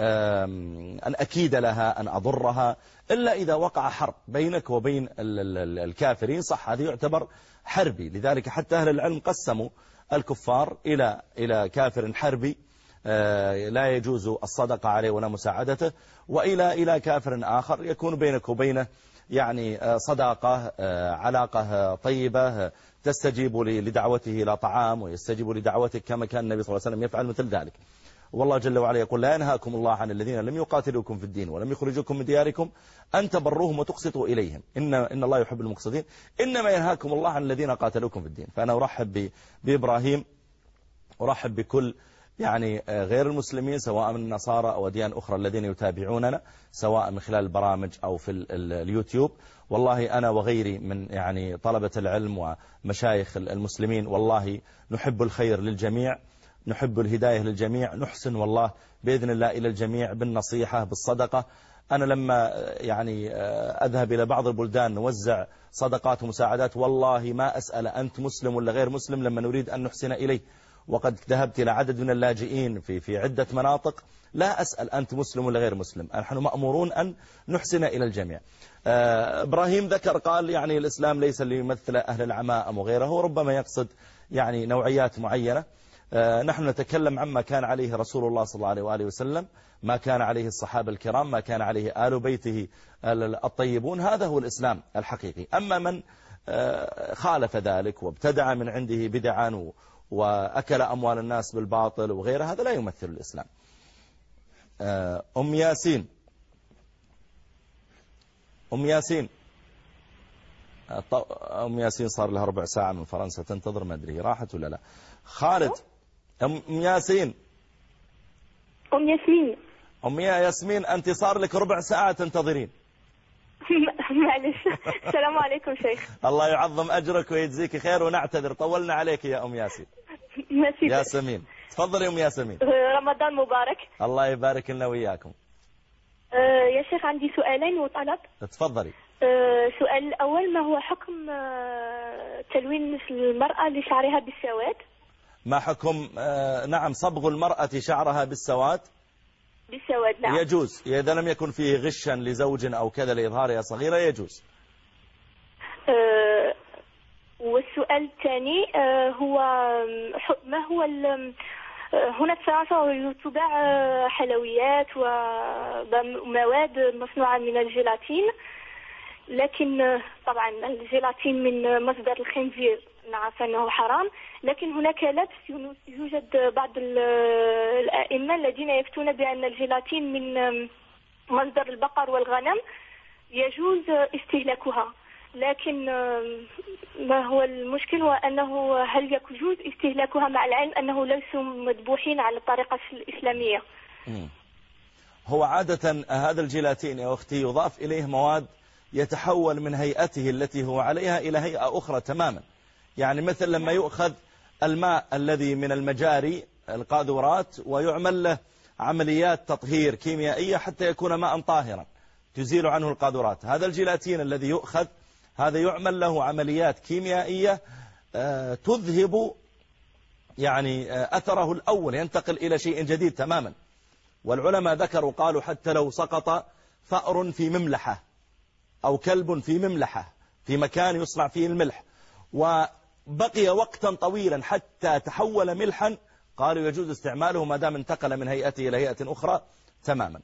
Speaker 3: أن أكيد لها أن أضرها، إلا إذا وقع حرب بينك وبين الكافرين، صح هذا يعتبر حربي. لذلك حتى أهل العلم قسموا الكفار إلى إلى كافر حربي لا يجوز الصدقة عليه ولا مساعدته، وإلى إلى كافر آخر يكون بينك وبينه يعني صداقة علاقة طيبة، تستجيب لدعوته إلى طعام ويستجيب لدعوتك كما كان النبي صلى الله عليه وسلم يفعل مثل ذلك. والله جل وعلا يقول لا ينهاكم الله عن الذين لم يقاتلوكم في الدين ولم يخرجوكم من دياركم أن تبروهم وتقسطوا إليهم إن, إن الله يحب المقسطين، إنما ينهاكم الله عن الذين قاتلوكم في الدين. فأنا أرحب بإبراهيم، أرحب بكل يعني غير المسلمين سواء من النصارى أو أديان أخرى الذين يتابعوننا سواء من خلال البرامج أو في اليوتيوب. والله أنا وغيري من يعني طلبة العلم ومشايخ المسلمين والله نحب الخير للجميع، نحب الهداية للجميع، نحسن والله بإذن الله إلى الجميع بالنصيحة بالصدقة. أنا لما يعني أذهب إلى بعض البلدان نوزع صدقات ومساعدات والله ما أسأل أنت مسلم ولا غير مسلم لما نريد أن نحسن إليه. وقد ذهبت إلى عدد من اللاجئين في في عدة مناطق لا أسأل أنت مسلم ولا غير مسلم، نحن مأمورون أن نحسن إلى الجميع. إبراهيم ذكر قال يعني الإسلام ليس ليمثل أهل العمائم وغيره، وربما يقصد يعني نوعيات معينة. نحن نتكلم عما كان عليه رسول الله صلى الله عليه وآله وسلم، ما كان عليه الصحابة الكرام، ما كان عليه آل بيته الطيبون، هذا هو الإسلام الحقيقي. أما من خالف ذلك وابتدع من عنده بدعا وأكل أموال الناس بالباطل وغيره هذا لا يمثل الإسلام. أم ياسين أم ياسين أم ياسين صار لها ربع ساعة من فرنسا تنتظر، ما أدري راحت ولا لا. خالد أم ياسين
Speaker 11: أم ياسمين
Speaker 3: أم ياسمين أنت صار لك ربع ساعة تنتظرين.
Speaker 7: معلش. السلام عليكم شيخ.
Speaker 3: الله يعظم أجرك ويجزيك خير، ونعتذر طولنا عليك يا أم ياسين. ياسمين تفضل يا أم ياسمين.
Speaker 7: رمضان مبارك.
Speaker 3: الله يبارك لنا وياكم.
Speaker 7: أه يا شيخ عندي سؤالين وطلب.
Speaker 3: تفضلي.
Speaker 7: أه سؤال الأول، ما هو حكم أه تلوين المرأة لشعرها بالسواد؟
Speaker 3: ما حكم أه نعم صبغ المرأة شعرها بالسواد؟
Speaker 7: بالسواد نعم.
Speaker 3: يجوز إذا لم يكن فيه غشا لزوج أو كذا لإظهارها صغيرة، يجوز.
Speaker 7: أه والسؤال الثاني أه هو ما هو هناك فرنسا تباع حلويات ومواد مصنوعة من الجيلاتين، لكن طبعا الجيلاتين من مصدر الخنزير نعرف أنه حرام، لكن هناك لبس يوجد بعض الأئمة الذين يفتون بأن الجيلاتين من مصدر البقر والغنم يجوز استهلاكها، لكن ما هو المشكل وأنه هل يجوز استهلاكها مع العلم أنه ليسوا مذبوحين على الطريقة الإسلامية؟
Speaker 3: هو عادة هذا الجيلاتين يا أختي يضاف إليه مواد يتحول من هيئته التي هو عليها إلى هيئة أخرى تماما. يعني مثل لما يؤخذ الماء الذي من المجاري القاذورات ويعمل له عمليات تطهير كيميائية حتى يكون ماء طاهرا تزيل عنه القاذورات، هذا الجيلاتين الذي يؤخذ هذا يعمل له عمليات كيميائية تذهب يعني أثره الأول، ينتقل إلى شيء جديد تماما. والعلماء ذكروا قالوا حتى لو سقط فأر في مملحة أو كلب في مملحة في مكان يصنع فيه الملح وبقي وقتا طويلا حتى تحول ملحا، قالوا يجوز استعماله ما دام انتقل من هيئته إلى هيئة أخرى تماما.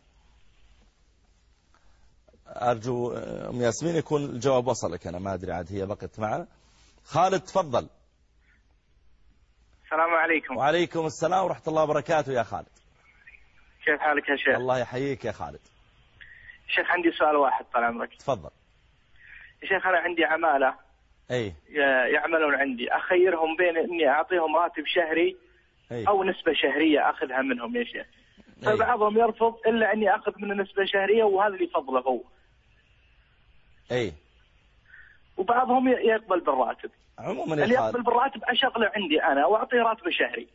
Speaker 3: أرجو أم ياسمين يكون الجواب وصلك، أنا ما أدري عاد هي بقت معنا. خالد تفضل.
Speaker 11: السلام عليكم.
Speaker 3: وعليكم السلام ورحمة الله وبركاته. يا خالد
Speaker 11: كيف حالك يا شيخ؟
Speaker 3: الله يحييك يا خالد.
Speaker 11: شيخ عندي سؤال واحد طال عمرك.
Speaker 3: تفضل.
Speaker 11: يا شيخ أنا عندي عمالة
Speaker 3: أي
Speaker 11: يعملون عندي، أخيرهم بين إني أعطيهم راتب شهري
Speaker 3: أي.
Speaker 11: أو نسبة شهرية أخذها منهم يا شيخ، فبعضهم يرفض إلا أني أخذ منه نسبة شهرية وهذا اللي فضله هو.
Speaker 3: أي.
Speaker 11: وبعضهم يقبل بالراتب.
Speaker 3: عموما
Speaker 11: اللي يقبل بالراتب أشغله عندي أنا وأعطيه راتب شهري.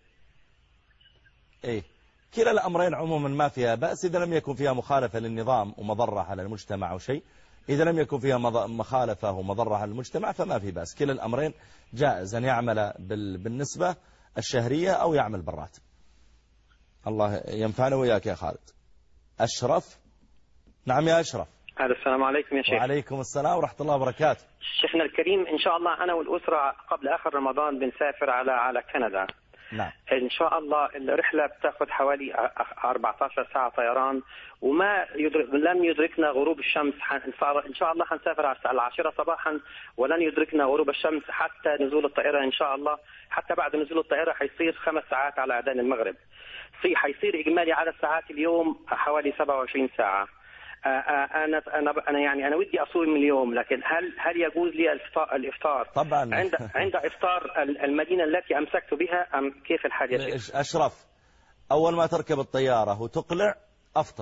Speaker 3: أي. كلا الأمرين عموما ما فيها بأس إذا لم يكن فيها مخالفة للنظام ومضرة على المجتمع أو شيء. إذا لم يكن فيها مخالفة ومضرة على المجتمع فما في بأس، كلا الأمرين جائز أن يعمل بالنسبة الشهرية أو يعمل بالراتب. الله ينفعنا وياك يا خالد. أشرف. نعم يا أشرف.
Speaker 12: هذا السلام عليكم يا شيخ.
Speaker 3: وعليكم السلام ورحمة الله وبركاته.
Speaker 12: شيخنا الكريم إن شاء الله أنا والأسرة قبل آخر رمضان بنسافر على على كندا.
Speaker 3: نعم.
Speaker 12: إن شاء الله الرحلة بتاخذ حوالي أربعة عشر ساعة طيران، وما يدرك لم يدركنا غروب الشمس. إن شاء الله حنسافر على الساعة العاشرة صباحا ولن يدركنا غروب الشمس حتى نزول الطائرة إن شاء الله. حتى بعد نزول الطائرة حيصير خمس ساعات على أذان المغرب. في حيصير إجمالي عدد ساعات اليوم حوالي سبعة وعشرين ساعة. أنا أنا أنا يعني أنا ودي أصوم اليوم، لكن هل هل يجوز لي الإفطار؟
Speaker 3: طبعا.
Speaker 12: عند عند إفطار المدينة التي أمسكت بها أم كيف الحال يا شيخ؟
Speaker 3: أشرف، أول ما تركب الطيارة وتقلع أفطر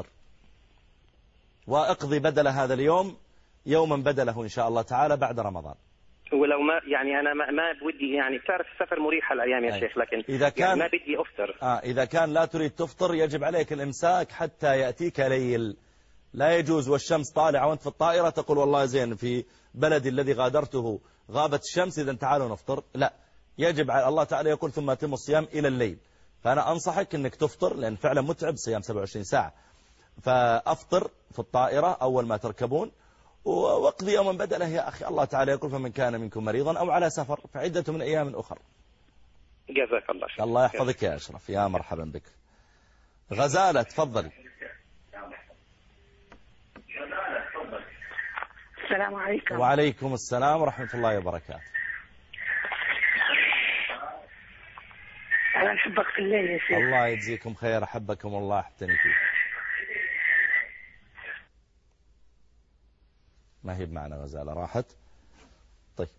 Speaker 3: وأقضي بدل هذا اليوم يوما بدله إن شاء الله تعالى بعد رمضان.
Speaker 12: ولو ما يعني أنا ما, ما بدي يعني تعرف السفر مريح الأيام يا شيخ، لكن
Speaker 3: إذا كان
Speaker 12: يعني ما بدي أفطر.
Speaker 3: آه إذا كان لا تريد تفطر يجب عليك الإمساك حتى يأتيك ليل. لا يجوز والشمس طالعة وانت في الطائرة تقول والله زين في بلدي الذي غادرته غابت الشمس إذا تعالوا نفطر. لا، يجب على الله تعالى يقول ثم أتم الصيام إلى الليل. فأنا أنصحك أنك تفطر لأن فعلا متعب صيام سبعة وعشرين ساعة. فأفطر في الطائرة أول ما تركبون واقضي يوما بدله يا أخي. الله تعالى يقول فمن كان منكم مريضا أو على سفر فعدة من أيام أخرى.
Speaker 12: جزاك الله خير.
Speaker 3: الله يحفظك يا أشرف. يا مرحبا بك. غزالة تفضلي.
Speaker 13: السلام عليكم.
Speaker 3: وعليكم السلام ورحمة الله وبركاته.
Speaker 13: أنا أحبك في الله يا شيخ.
Speaker 3: الله يجزيكم خير. أحبكم الله أحبتني فيه. ما هي بمعنى غزالة راحت. طيب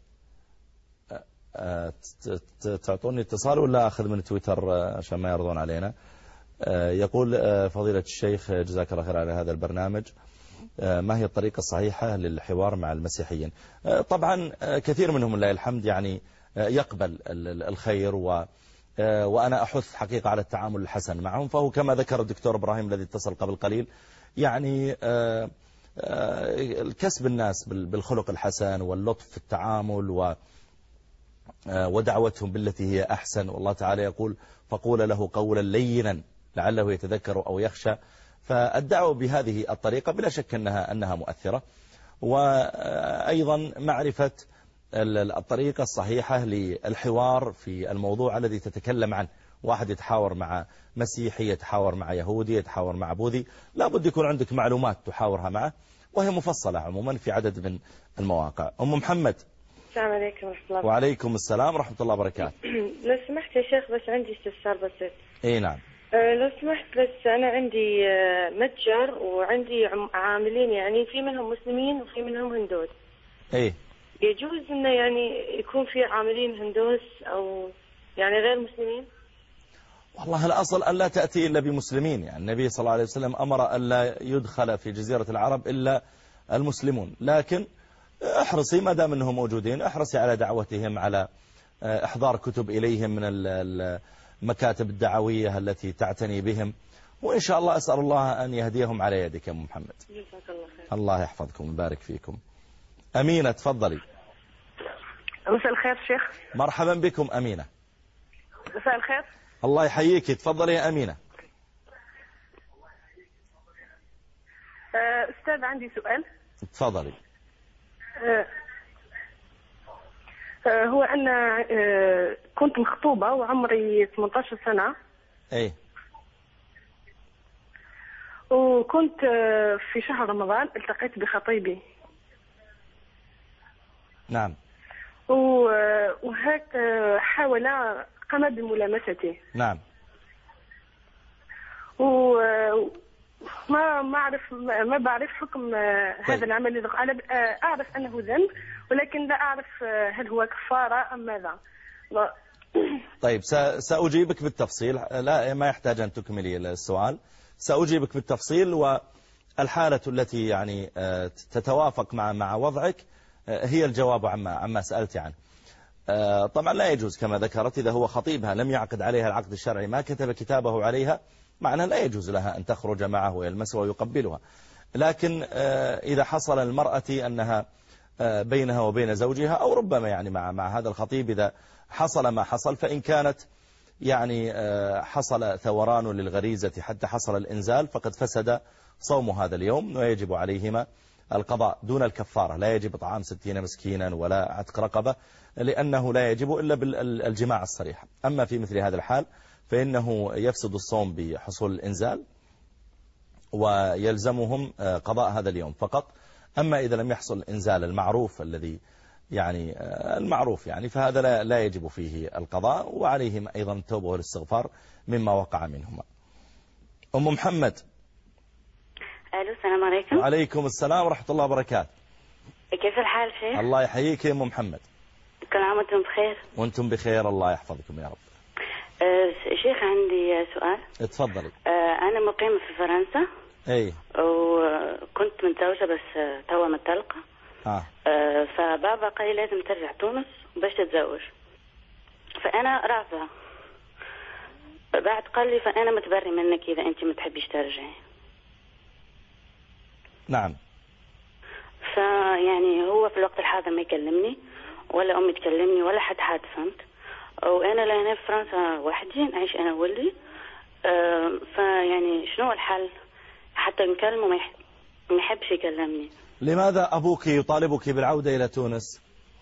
Speaker 3: تعطوني اتصال ولا أخذ من تويتر عشان ما يرضون علينا. يقول فضيلة الشيخ جزاك الله خير على هذا البرنامج. ما هي الطريقة الصحيحة للحوار مع المسيحيين. طبعا كثير منهم لله الحمد يعني يقبل الخير، و وأنا أحث حقيقة على التعامل الحسن معهم. فهو كما ذكر الدكتور إبراهيم الذي اتصل قبل قليل، يعني الكسب الناس بالخلق الحسن واللطف في التعامل و ودعوتهم بالتي هي أحسن. والله تعالى يقول فقول له قولا لينا لعله يتذكر أو يخشى. فالدعوة بهذه الطريقة بلا شك أنها, أنها مؤثرة. وأيضا معرفة الطريقة الصحيحة للحوار في الموضوع الذي تتكلم عنه. واحد يتحاور مع مسيحي، يتحاور مع يهودي، يتحاور مع بوذي، لابد يكون عندك معلومات تحاورها معه، وهي مفصلة عموما في عدد من المواقع. أم محمد.
Speaker 14: السلام عليكم ورحمة الله.
Speaker 3: وعليكم السلام ورحمة الله وبركاته.
Speaker 14: لو سمحت يا شيخ بس عندي استفسار بسيط.
Speaker 3: اي نعم.
Speaker 14: أه لو سمحت بس أنا عندي أه متجر وعندي عاملين، يعني في منهم مسلمين وفي منهم هندوس.
Speaker 3: ايه.
Speaker 14: يجوز إنه يعني يكون في عاملين هندوس أو يعني غير مسلمين؟
Speaker 3: والله الأصل أن لا تأتي إلا بمسلمين. يعني النبي صلى الله عليه وسلم أمر أن لا يدخل في جزيرة العرب إلا المسلمون. لكن احرصي ما دام أنهم موجودين، احرصي على دعوتهم، على إحضار كتب إليهم من المكاتب الدعوية التي تعتني بهم، وإن شاء الله أسأل الله أن يهديهم على يدك يا محمد.
Speaker 14: جزاك الله خير.
Speaker 3: الله يحفظكم ويبارك فيكم. أمينة تفضلي.
Speaker 15: مساء الخير شيخ.
Speaker 3: مرحبا بكم أمينة.
Speaker 15: مساء الخير.
Speaker 3: الله يحييك، تفضلي يا أمينة.
Speaker 15: أستاذ عندي سؤال.
Speaker 3: تفضلي.
Speaker 15: هو أنا كنت مخطوبة وعمري ثمانية عشر سنة.
Speaker 3: ايه.
Speaker 15: وكنت في شهر رمضان التقيت بخطيبي.
Speaker 3: نعم.
Speaker 15: وهيك حاول قام بملامستي.
Speaker 3: نعم.
Speaker 15: وما ما أعرف ما بعرف حكم هذا
Speaker 3: طيب.
Speaker 15: العمل. أنا أعرف أنه ذنب، ولكن لا أعرف هل هو كفارة أم ماذا.
Speaker 3: طيب سأجيبك بالتفصيل، لا ما يحتاج أن تكملي السؤال، سأجيبك بالتفصيل. والحالة التي يعني تتوافق مع مع وضعك هي الجواب عما عما سألت عنه. طبعا لا يجوز كما ذكرت، إذا هو خطيبها لم يعقد عليها العقد الشرعي، ما كتب كتابه عليها، معناه لا يجوز لها أن تخرج معه ويلمسها ويقبلها. لكن إذا حصل المرأة أنها بينها وبين زوجها، أو ربما يعني مع مع هذا الخطيب، إذا حصل ما حصل، فإن كانت يعني حصل ثوران للغريزة حتى حصل الإنزال، فقد فسد صوم هذا اليوم، ويجب عليهما القضاء دون الكفارة. لا يجب طعام ستين مسكينا ولا عتق رقبة، لأنه لا يجب إلا بالجماع الصريح. أما في مثل هذا الحال فإنه يفسد الصوم بحصول الإنزال، ويلزمهم قضاء هذا اليوم فقط. أما إذا لم يحصل الإنزال المعروف الذي يعني المعروف يعني فهذا لا, لا يجب فيه القضاء، وعليهم أيضا التوبة والاستغفار مما وقع منهما. أم محمد.
Speaker 16: ألو السلام عليكم.
Speaker 3: وعليكم السلام ورحمة الله وبركاته.
Speaker 16: كيف الحال شيخ؟
Speaker 3: الله يحييك يا أم محمد.
Speaker 16: كل عام وأنتم بخير.
Speaker 3: وأنتم بخير، الله يحفظكم يا رب.
Speaker 16: أه شيخ عندي سؤال.
Speaker 3: اتفضلي.
Speaker 16: أه أنا مقيمة في فرنسا.
Speaker 3: اي.
Speaker 16: وكنت متزوجة بس توا مطلقة.
Speaker 3: اه.
Speaker 16: أه فبابا قال لي لازم ترجع تونس باش تتزوج، فأنا رافضة. بعد قال لي فأنا متبري منك إذا أنت ما تحبيش ترجعي.
Speaker 3: نعم.
Speaker 16: فيعني هو في الوقت الحاضر ما يكلمني ولا أمي تكلمني ولا حد حد فهمت. وأنا لهنا في فرنسا وحدي نعيش أنا وولدي. أه فيعني شنو الحل حتى نكلمه ما يحبش يكلمني؟
Speaker 3: لماذا أبوك يطالبك بالعودة إلى تونس؟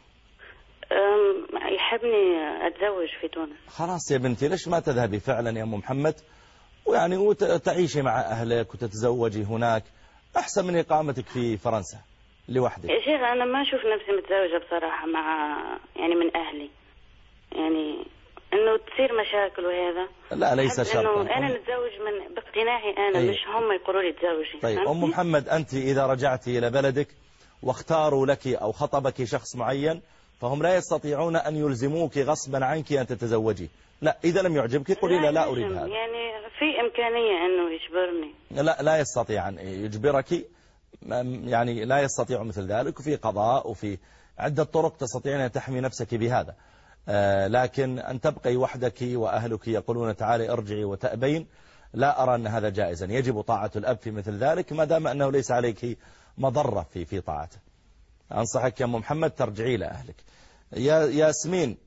Speaker 16: يحبني أتزوج في تونس.
Speaker 3: خلاص يا بنتي، ليش ما تذهبي فعلا يا أم محمد ويعني وتعيشي مع أهلك وتتزوجي هناك، أحسن من إقامتك في فرنسا لوحدك.
Speaker 16: يا شيخ أنا ما أشوف نفسي متزوجة بصراحة مع يعني من أهلي، يعني إنه تصير مشاكل وهذا.
Speaker 3: لا ليس شرطا.
Speaker 16: إنه أنا نتزوج من باقتناعي أنا. أي. مش هم يقولوا لي تزوجي.
Speaker 3: طيب أم محمد، أنت إذا رجعتي إلى بلدك واختاروا لك أو خطبك شخص معين، فهم لا يستطيعون أن يلزموك غصبا عنك أن تتزوجي. لا، إذا لم يعجبك قولي لا, لا أريد هذا.
Speaker 16: يعني في إمكانية أنه يجبرني.
Speaker 3: لا لا يستطيع أن يجبرك يعني لا يستطيع مثل ذلك، وفي قضاء وفي عدة طرق تستطيعين أن تحمي نفسك بهذا. لكن أن تبقي وحدك وأهلك يقولون تعالي ارجعي وتأبين، لا أرى أن هذا جائزا. يجب طاعة الأب في مثل ذلك ما دام أنه ليس عليك مضرة في في طاعته. أنصحك يا أم محمد ترجعي لأهلك. يا ياسمين.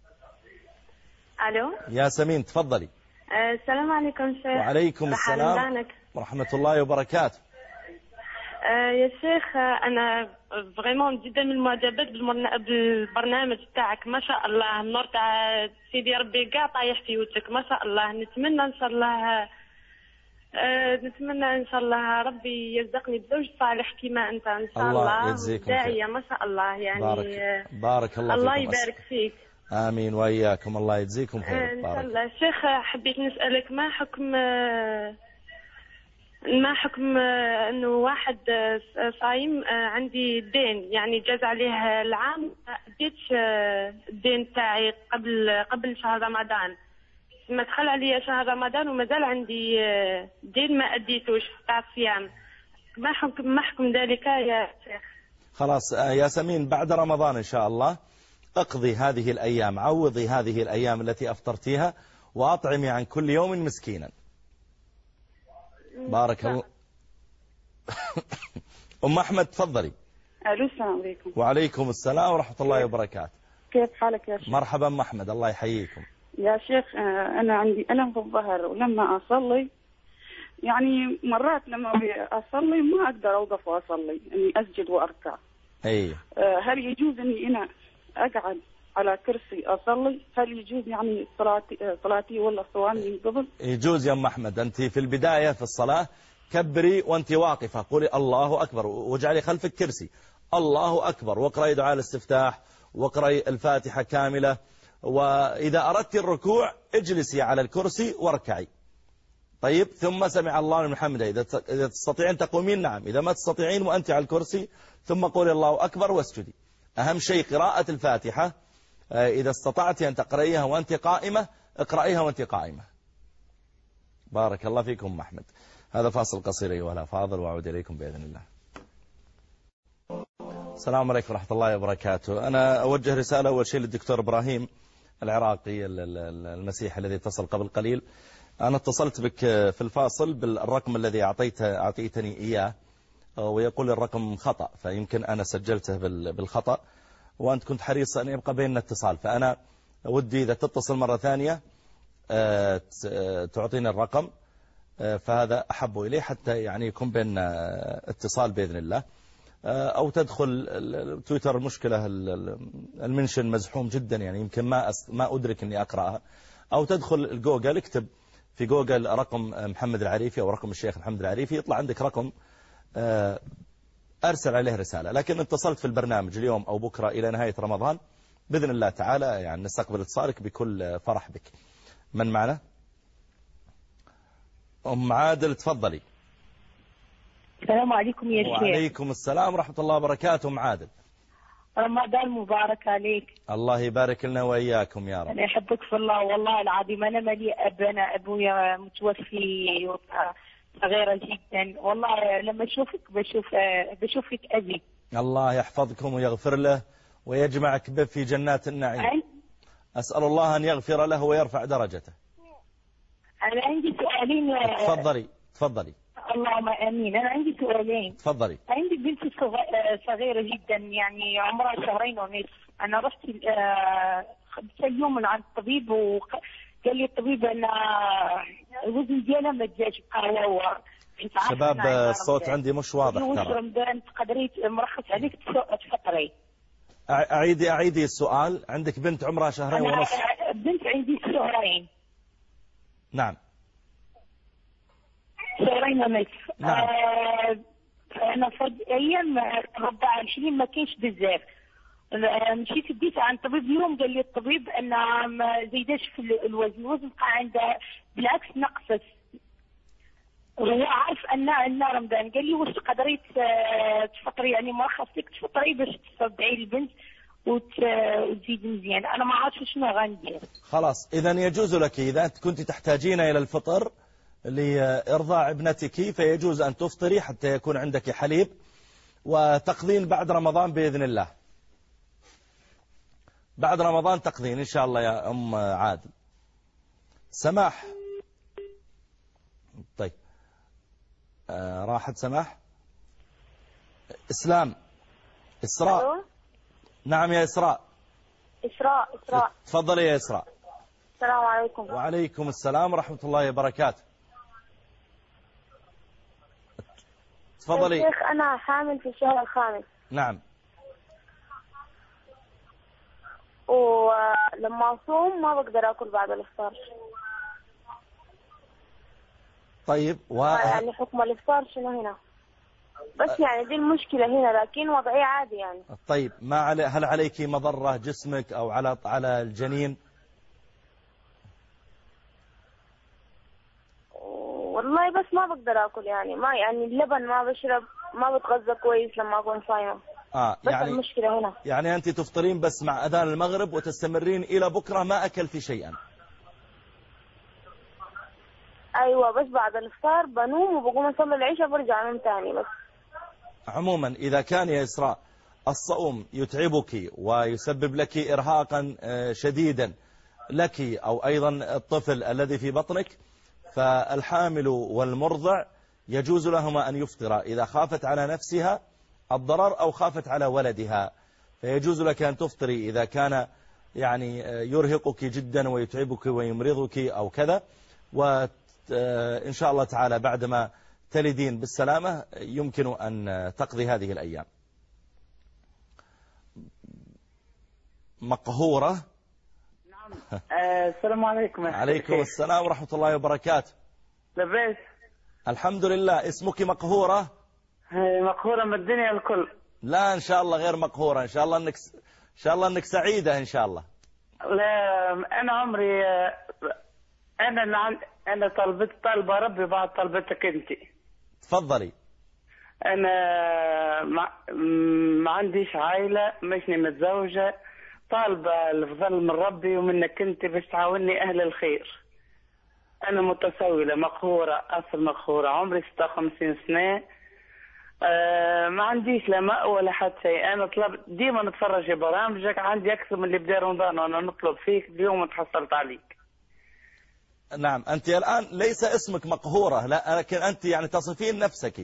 Speaker 17: ألو.
Speaker 3: ياسمين تفضلي.
Speaker 17: أه السلام عليكم شيخ.
Speaker 3: وعليكم السلام ورحمة الله وبركاته.
Speaker 17: أه يا شيخ أنا فريمون جدا من المعجبات بالبرنامج تاعك، ما شاء الله النور تاع سيدي ربي قاع طايح في وجهك ما شاء الله. نتمنى إن شاء الله أه نتمنى إن شاء الله ربي يرزقني بزوج صالح كما أنت إن شاء الله.
Speaker 3: الله
Speaker 17: داعية ما شاء الله يعني.
Speaker 3: بارك, بارك الله
Speaker 17: الله
Speaker 3: فيكم.
Speaker 17: يبارك فيك.
Speaker 3: آمين وإياكم، الله يجزيكم خير.
Speaker 17: إن شاء الله. شيخ حبيت نسألك ما حكم ما حكم أنه واحد صايم عندي دين يعني جاز عليه العام، ما أديتش الدين تاعي قبل قبل شهر رمضان، ما دخل علي شهر رمضان ومازال عندي دين ما أديتوش تاع الصيام، ما حكم ما حكم ذلك يا شيخ؟
Speaker 3: خلاص يا سمين بعد رمضان إن شاء الله اقضي هذه الأيام، عوضي هذه الأيام التي أفطرتيها وأطعمي عن كل يوم مسكينا. بارك الله. أم أحمد تفضلي.
Speaker 18: ألو السلام عليكم.
Speaker 3: وعليكم السلام ورحمة الله وبركاته.
Speaker 18: كيف حالك يا شيخ؟
Speaker 3: مرحبا أم أحمد، الله يحييكم.
Speaker 18: يا شيخ أنا عندي ألم في الظهر، ولما أصلي يعني مرات لما أصلي ما أقدر أوقف وأصلي، إني أسجد وأركع.
Speaker 3: أي.
Speaker 18: هل يجوز إني أنا أقعد على كرسي أصلي؟ هل يجوز يعني صلاتي صلاتي ولا صوامي من قبل؟
Speaker 3: يجوز يا أم أحمد. أنت في البداية في الصلاة كبري وأنت واقفة، قولي الله أكبر واجعلي خلفك كرسي الله أكبر، واقرأي دعاء الاستفتاح واقرأي الفاتحة كاملة، وإذا أردت الركوع اجلسي على الكرسي واركعي. طيب ثم سمع الله لمن حمده، إذا تستطيعين تقومين نعم، إذا ما تستطيعين وأنت على الكرسي ثم قولي الله أكبر واسجدي. أهم شيء قراءة الفاتحة، إذا استطعت أن تقرأيها وأنت قائمة اقرأيها وأنت قائمة. بارك الله فيكم أحمد. هذا فاصل قصير أيها الأفاضل وأعود إليكم بإذن الله. السلام عليكم ورحمة الله وبركاته. أنا أوجه رسالة أول شيء للدكتور إبراهيم العراقي المسيحي الذي اتصل قبل قليل. أنا اتصلت بك في الفاصل بالرقم الذي أعطيته أعطيتني إياه، ويقول الرقم خطأ، فيمكن أنا سجلته بالخطأ وأنت كنت حريص أن يبقى بيننا اتصال، فأنا ودي إذا تتصل مرة ثانية تعطينا الرقم، فهذا أحب إليه حتى يعني يكون بيننا اتصال بإذن الله. أو تدخل تويتر، المشكلة المنشن مزحوم جدا يعني يمكن ما ما أدرك أني أقرأها، أو تدخل جوجل اكتب في جوجل رقم محمد العريفي أو رقم الشيخ محمد العريفي، يطلع عندك رقم أرسل عليه رسالة. لكن اتصلت في البرنامج اليوم أو بكرة إلى نهاية رمضان بإذن الله تعالى يعني نستقبل اتصالك بكل فرح بك. من معنا؟ أم عادل تفضلي.
Speaker 19: السلام عليكم يا شيخ.
Speaker 3: وعليكم السلام ورحمة الله وبركاته. أم عادل
Speaker 19: رمضان مبارك عليك.
Speaker 3: الله يبارك لنا وإياكم يا رب.
Speaker 19: أنا أحبك في الله والله العظيم. أنا مالي أب، أنا أبويا متوفي صغيرة جدا والله، لما أشوفك بشوف بشوفك أبي.
Speaker 3: الله يحفظكم ويغفر له ويجمعك به في جنات النعيم. أسأل الله أن يغفر له ويرفع درجته.
Speaker 19: أنا عندي سؤالين.
Speaker 3: تفضلي تفضلي.
Speaker 19: اللهم امين. انا عندي سؤالين.
Speaker 3: تفضلي.
Speaker 19: عندي بنت صغيره جدا يعني عمرها شهرين ونصف. انا رحت خدت يوم عند الطبيب وقال لي الطبيب ان الوزن ديالها ما جاش بقى.
Speaker 3: شباب الصوت عندي مش واضح ترى.
Speaker 19: رمضان تقدري مرخص عليك تفطري.
Speaker 3: اعيدي اعيدي السؤال. عندك بنت عمرها شهرين ونصف.
Speaker 19: بنت عندي شهرين.
Speaker 3: نعم.
Speaker 19: شهرين ونصف.
Speaker 3: نعم.
Speaker 19: آه انا فد ايام ربع عشرين ما كاينش بزاف. مشيت بديت عند طبيب اليوم قال لي الطبيب ان ما زيداش في الوزن، الوزن بقى عندها بالعكس نقصت. هو عارف ان ان رمضان قال لي واش تقدري تفطري يعني مرخص لك تفطري باش ترضعي البنت وتزيد مزيان. انا ما عرفتش شنو غندير.
Speaker 3: خلاص اذا يجوز لك اذا انت كنت تحتاجين الى الفطر لإرضاع ابنتك فيجوز أن تفطري حتى يكون عندك حليب وتقضين بعد رمضان بإذن الله، بعد رمضان تقضين إن شاء الله يا أم عادل. سماح. طيب آه راحت سماح. إسلام. إسراء.
Speaker 20: ألو؟
Speaker 3: نعم يا إسراء.
Speaker 20: إسراء إسراء
Speaker 3: تفضلي يا إسراء.
Speaker 20: السلام عليكم.
Speaker 3: وعليكم السلام ورحمة الله وبركاته. تفضلي.
Speaker 20: يا شيخ أنا حامل في الشهر الخامس.
Speaker 3: نعم.
Speaker 20: ولما أصوم ما بقدر أكل بعد الإفطار.
Speaker 3: طيب و...
Speaker 20: يعني حكم الإفطار شنو هنا؟ بس يعني دي المشكلة هنا، لكن وضعي عادي يعني.
Speaker 3: طيب ما علي... هل عليك مضرة جسمك أو على على الجنين؟
Speaker 20: والله بس ما بقدر أكل يعني، ما يعني اللبن ما بشرب، ما بتغذى كويس لما أكون صايمة.
Speaker 3: آه
Speaker 20: بس
Speaker 3: يعني
Speaker 20: المشكلة هنا.
Speaker 3: يعني أنت تفطرين بس مع أذان المغرب وتستمرين إلى بكرة ما أكلتي شيئا؟
Speaker 20: أيوة بس بعد الإفطار بنوم وبقوم أصلي العشاء برجع أنام تاني بس.
Speaker 3: عموما إذا كان يا إسراء الصوم يتعبك ويسبب لك إرهاقا شديدا لك أو أيضا الطفل الذي في بطنك، فالحامل والمرضع يجوز لهما أن يفطر إذا خافت على نفسها الضرر أو خافت على ولدها، فيجوز لك أن تفطري إذا كان يعني يرهقك جدا ويتعبك ويمرضك أو كذا، وإن شاء الله تعالى بعدما تلدين بالسلامة يمكن أن تقضي هذه الأيام. مقهورة.
Speaker 21: نعم. آه السلام عليكم.
Speaker 3: عليكم السلام ورحمة الله وبركاته.
Speaker 21: لبيس.
Speaker 3: الحمد لله. اسمك مقهورة؟
Speaker 21: مقهورة من الدنيا الكل.
Speaker 3: لا إن شاء الله غير مقهورة، إن شاء الله أنك إن شاء الله أنك سعيدة إن شاء الله.
Speaker 21: لا أنا عمري أنا أنا طلبت طلبة ربي بعد طلبتك أنت.
Speaker 3: تفضلي.
Speaker 21: أنا ما, ما عنديش عائلة، مشني متزوجة، طالبة الفضل من ربي ومنك أنت بس تعاوني أهل الخير. أنا متسولة مقهورة، أصل مقهورة، عمري ستة وخمسين سنة، أه ما عنديش لا ماء ولا حد شيء. أنا طلب ديما نتفرج برامجك، عندي أكثر من اللي بدي رمضان وأنا نطلب فيك، اليوم تحصلت عليك.
Speaker 3: نعم أنت الآن ليس اسمك مقهورة، لا لكن أنت يعني تصفين نفسك.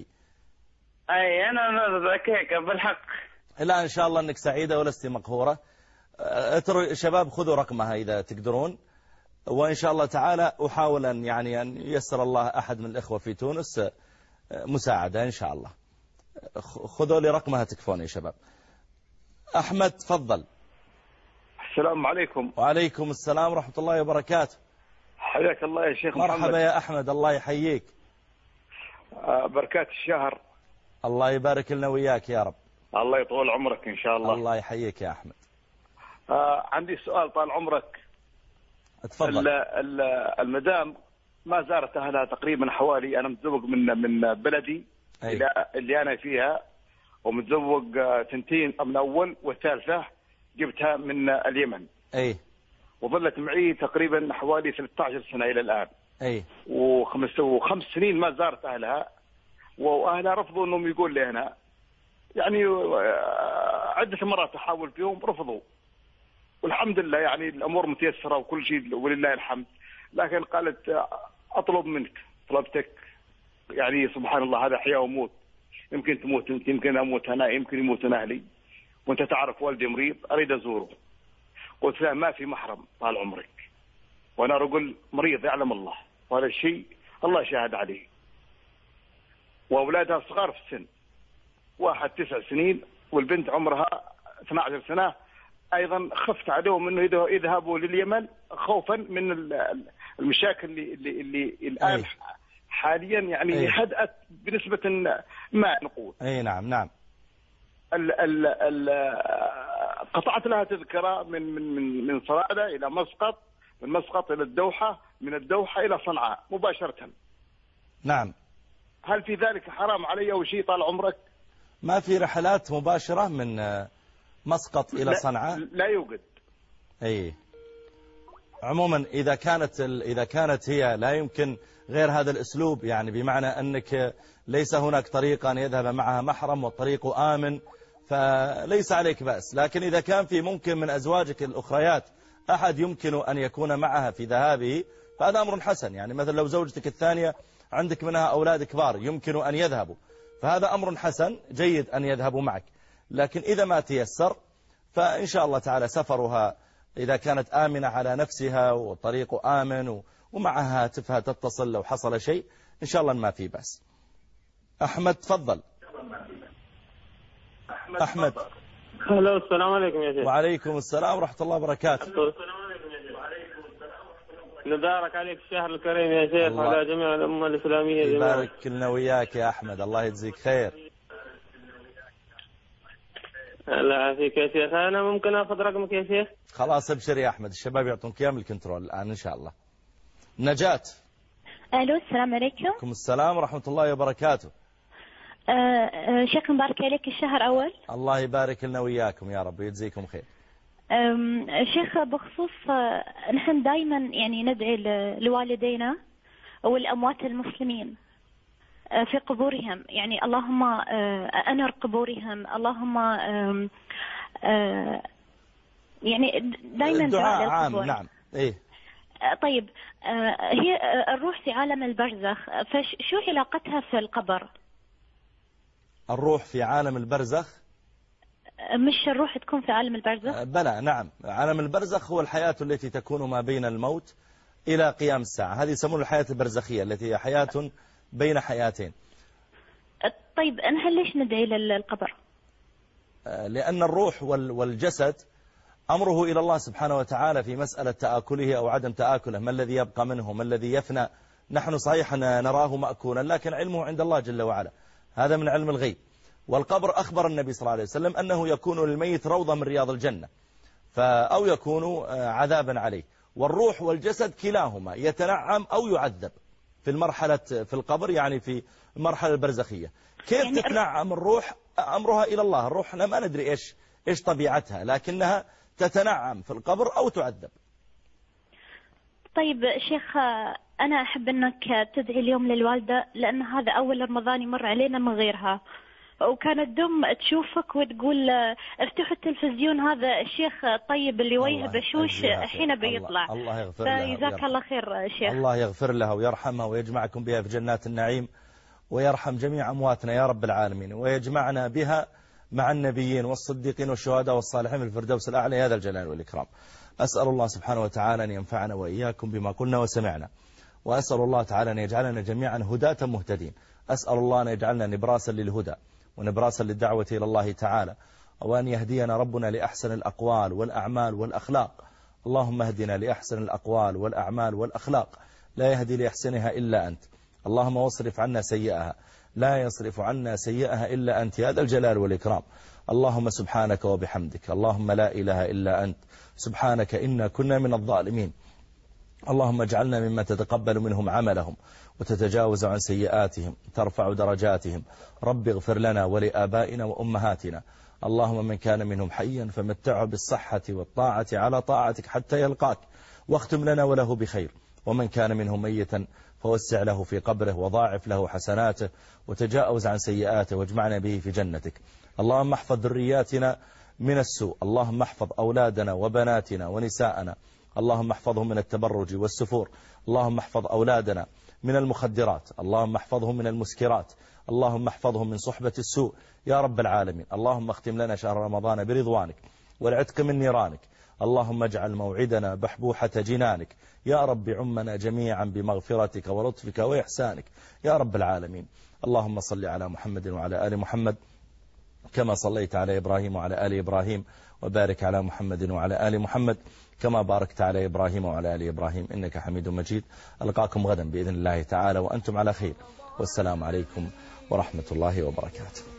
Speaker 21: أي أنا نرضى هيك بالحق.
Speaker 3: لا إن شاء الله أنك سعيدة ولست مقهورة. اتروا شباب خذوا رقمها إذا تقدرون، وإن شاء الله تعالى أحاول أن يعني أن ييسر الله أحد من الإخوة في تونس مساعدة إن شاء الله. خذوا لي رقمها تكفون يا شباب. أحمد تفضل.
Speaker 22: السلام عليكم.
Speaker 3: وعليكم السلام ورحمة الله وبركاته.
Speaker 22: حياك الله يا شيخ محمد.
Speaker 3: مرحبا يا أحمد، الله يحييك.
Speaker 22: بركات الشهر.
Speaker 3: الله يبارك لنا وياك يا رب.
Speaker 22: الله يطول عمرك إن شاء الله.
Speaker 3: الله يحييك يا أحمد.
Speaker 22: آه عندي سؤال طال عمرك.
Speaker 3: تفضل.
Speaker 22: المدام ما زارت أهلها تقريبا حوالي، أنا متزوج من من بلدي
Speaker 3: أي.
Speaker 22: إلى اللي أنا فيها، ومتزوج سنتين من أول، والثالثة جبتها من اليمن.
Speaker 3: أي.
Speaker 22: وظلت معي تقريبا حوالي ثلاثة عشر سنة إلى الآن.
Speaker 3: أي.
Speaker 22: وخمس وخمس سنين ما زارت أهلها، وأهلها رفضوا إنهم يقول لي هنا، يعني عدة مرات أحاول فيهم رفضوا، والحمد لله يعني الأمور متيسرة وكل شيء ولله الحمد. لكن قالت أطلب منك، طلبتك يعني سبحان الله هذا حياة وموت، يمكن تموت أنت، يمكن أموت أنا، يمكن يموتون أهلي، وأنت تعرف والدي مريض أريد أزوره. قلت لها ما في محرم طال عمرك، وأنا رجل مريض يعلم الله، وهذا الشيء الله شاهد عليه، وأولادها صغار في السن، واحد تسع سنين والبنت عمرها اثنتي عشرة سنة. أيضا خفت عليهم أنه يذهبوا لليمن خوفا من المشاكل اللي, اللي, اللي الآن أي. حاليا يعني أي. هدأت بنسبة ما نقول.
Speaker 3: أي نعم نعم.
Speaker 22: ال ال ال قطعت لها تذكرة من من من من صرادة إلى مسقط، من مسقط إلى الدوحة، من الدوحة إلى صنعاء مباشرة.
Speaker 3: نعم.
Speaker 22: هل في ذلك حرام علي أو شيء طال عمرك؟
Speaker 3: ما في رحلات مباشرة من مسقط إلى
Speaker 22: لا
Speaker 3: صنعاء؟
Speaker 22: لا يوجد.
Speaker 3: أي. عموما إذا كانت إذا كانت هي لا يمكن غير هذا الأسلوب، يعني بمعنى أنك ليس هناك طريقة أن يذهب معها محرم والطريق آمن، فليس عليك بأس. لكن إذا كان في ممكن من أزواجك الأخريات أحد يمكن أن يكون معها في ذهابه فهذا أمر حسن. يعني مثلا لو زوجتك الثانية عندك منها أولاد كبار يمكن أن يذهبوا، فهذا أمر حسن جيد أن يذهبوا معك. لكن إذا ما تيسر فإن شاء الله تعالى سفرها إذا كانت آمنة على نفسها والطريق آمن ومعها هاتفها تتصل لو حصل شيء إن شاء الله ما في بأس. أحمد تفضل. أحمد.
Speaker 1: هلا السلام عليكم يا شيخ.
Speaker 3: وعليكم السلام ورحمة الله وبركاته.
Speaker 1: نبارك عليك الشهر الكريم يا شيخ وعلى جميع الأمة الإسلامية.
Speaker 3: يبارك لنا وياك يا أحمد، الله يجزيك خير.
Speaker 1: الله يعافيك يا شيخ. أنا ممكن أخذ رقمك يا شيخ؟
Speaker 3: خلاص ابشر يا أحمد، الشباب يعطونك إياه من الكنترول الآن إن شاء الله. نجاة.
Speaker 2: ألو السلام عليكم.
Speaker 3: وعليكم السلام ورحمة الله وبركاته.
Speaker 2: أه أه شيخ مبارك عليك الشهر أول.
Speaker 3: الله يبارك لنا وياكم يا رب ويجزيكم خير.
Speaker 2: شيخ بخصوص نحن دائما يعني ندعي لوالدينا والأموات المسلمين في قبورهم، يعني اللهم أنر قبورهم، اللهم يعني دائما
Speaker 3: دعاء عام. نعم ايه.
Speaker 2: طيب هي الروح في عالم البرزخ، فشو علاقتها في القبر؟
Speaker 3: الروح في عالم البرزخ
Speaker 2: مش الروح تكون في عالم البرزخ؟
Speaker 3: بلى نعم، عالم البرزخ هو الحياة التي تكون ما بين الموت إلى قيام الساعة، هذه يسمون الحياة البرزخية التي هي حياة بين حياتين.
Speaker 2: طيب أنا ليش ندعي للقبر؟
Speaker 3: لأن الروح والجسد أمره إلى الله سبحانه وتعالى في مسألة تآكله أو عدم تآكله، ما الذي يبقى منه ما الذي يفنى. نحن صحيح نراه مأكولا لكن علمه عند الله جل وعلا، هذا من علم الغيب. والقبر أخبر النبي صلى الله عليه وسلم أنه يكون للميت روضة من رياض الجنة أو يكون عذابا عليه. والروح والجسد كلاهما يتنعم أو يعذب في المرحلة في القبر، يعني في المرحلة البرزخية. كيف يعني تتنعم الروح؟ أمرها إلى الله. الروح ما ندري إيش إيش طبيعتها، لكنها تتنعم في القبر أو تعذب.
Speaker 2: طيب شيخ أنا أحب أنك تدعي اليوم للوالدة، لأن هذا أول رمضان يمر علينا من غيرها، وكانت دم تشوفك وتقول افتحوا التلفزيون هذا الشيخ طيب اللي وجهه بشوش حين بيطلع.
Speaker 3: الله, الله يغفر لها.
Speaker 2: فجزاك الله خير شيخ.
Speaker 3: الله يغفر لها ويرحمها ويجمعكم بها في جنات النعيم، ويرحم جميع أمواتنا يا رب العالمين، ويجمعنا بها مع النبيين والصديقين والشهداء والصالحين في الفردوس الأعلى يا ذا الجلال والإكرام. أسأل الله سبحانه وتعالى أن ينفعنا وإياكم بما قلنا وسمعنا، وأسأل الله تعالى أن يجعلنا جميعا هداة مهتدين. أسأل الله أن يجعلنا نبراسا للهدى ونبراسا للدعوة إلى الله تعالى، وأن يهدينا ربنا لأحسن الأقوال والأعمال والأخلاق. اللهم اهدنا لأحسن الأقوال والأعمال والأخلاق، لا يهدي لأحسنها إلا أنت. اللهم واصرف عنا سيئها، لا يصرف عنا سيئها إلا أنت يا ذا الجلال والإكرام. اللهم سبحانك وبحمدك، اللهم لا إله إلا أنت، سبحانك إنا كنا من الظالمين. اللهم اجعلنا ممن تتقبل منهم عملهم وتتجاوز عن سيئاتهم، ترفع درجاتهم. رب اغفر لنا ولآبائنا وأمهاتنا. اللهم من كان منهم حيا فمتعه بالصحة والطاعة على طاعتك حتى يلقاك، واختم لنا وله بخير. ومن كان منهم ميتا فوسع له في قبره وضاعف له حسناته وتجاوز عن سيئاته واجمعنا به في جنتك. اللهم احفظ ذرياتنا من السوء، اللهم احفظ أولادنا وبناتنا ونساءنا، اللهم احفظهم من التبرج والسفور، اللهم احفظ أولادنا من المخدرات، اللهم احفظهم من المسكرات، اللهم احفظهم من صحبة السوء يا رب العالمين. اللهم اختم لنا شهر رمضان برضوانك والعتق من نيرانك. اللهم اجعل موعدنا بحبوحة جنانك يا رب، عمنا جميعا بمغفرتك ولطفك وإحسانك يا رب العالمين. اللهم صل على محمد وعلى آل محمد كما صليت على إبراهيم وعلى آل إبراهيم، وبارك على محمد وعلى آل محمد كما باركت على إبراهيم وعلى آل إبراهيم إنك حميد مجيد. ألقاكم غدا بإذن الله تعالى وأنتم على خير، والسلام عليكم ورحمة الله وبركاته.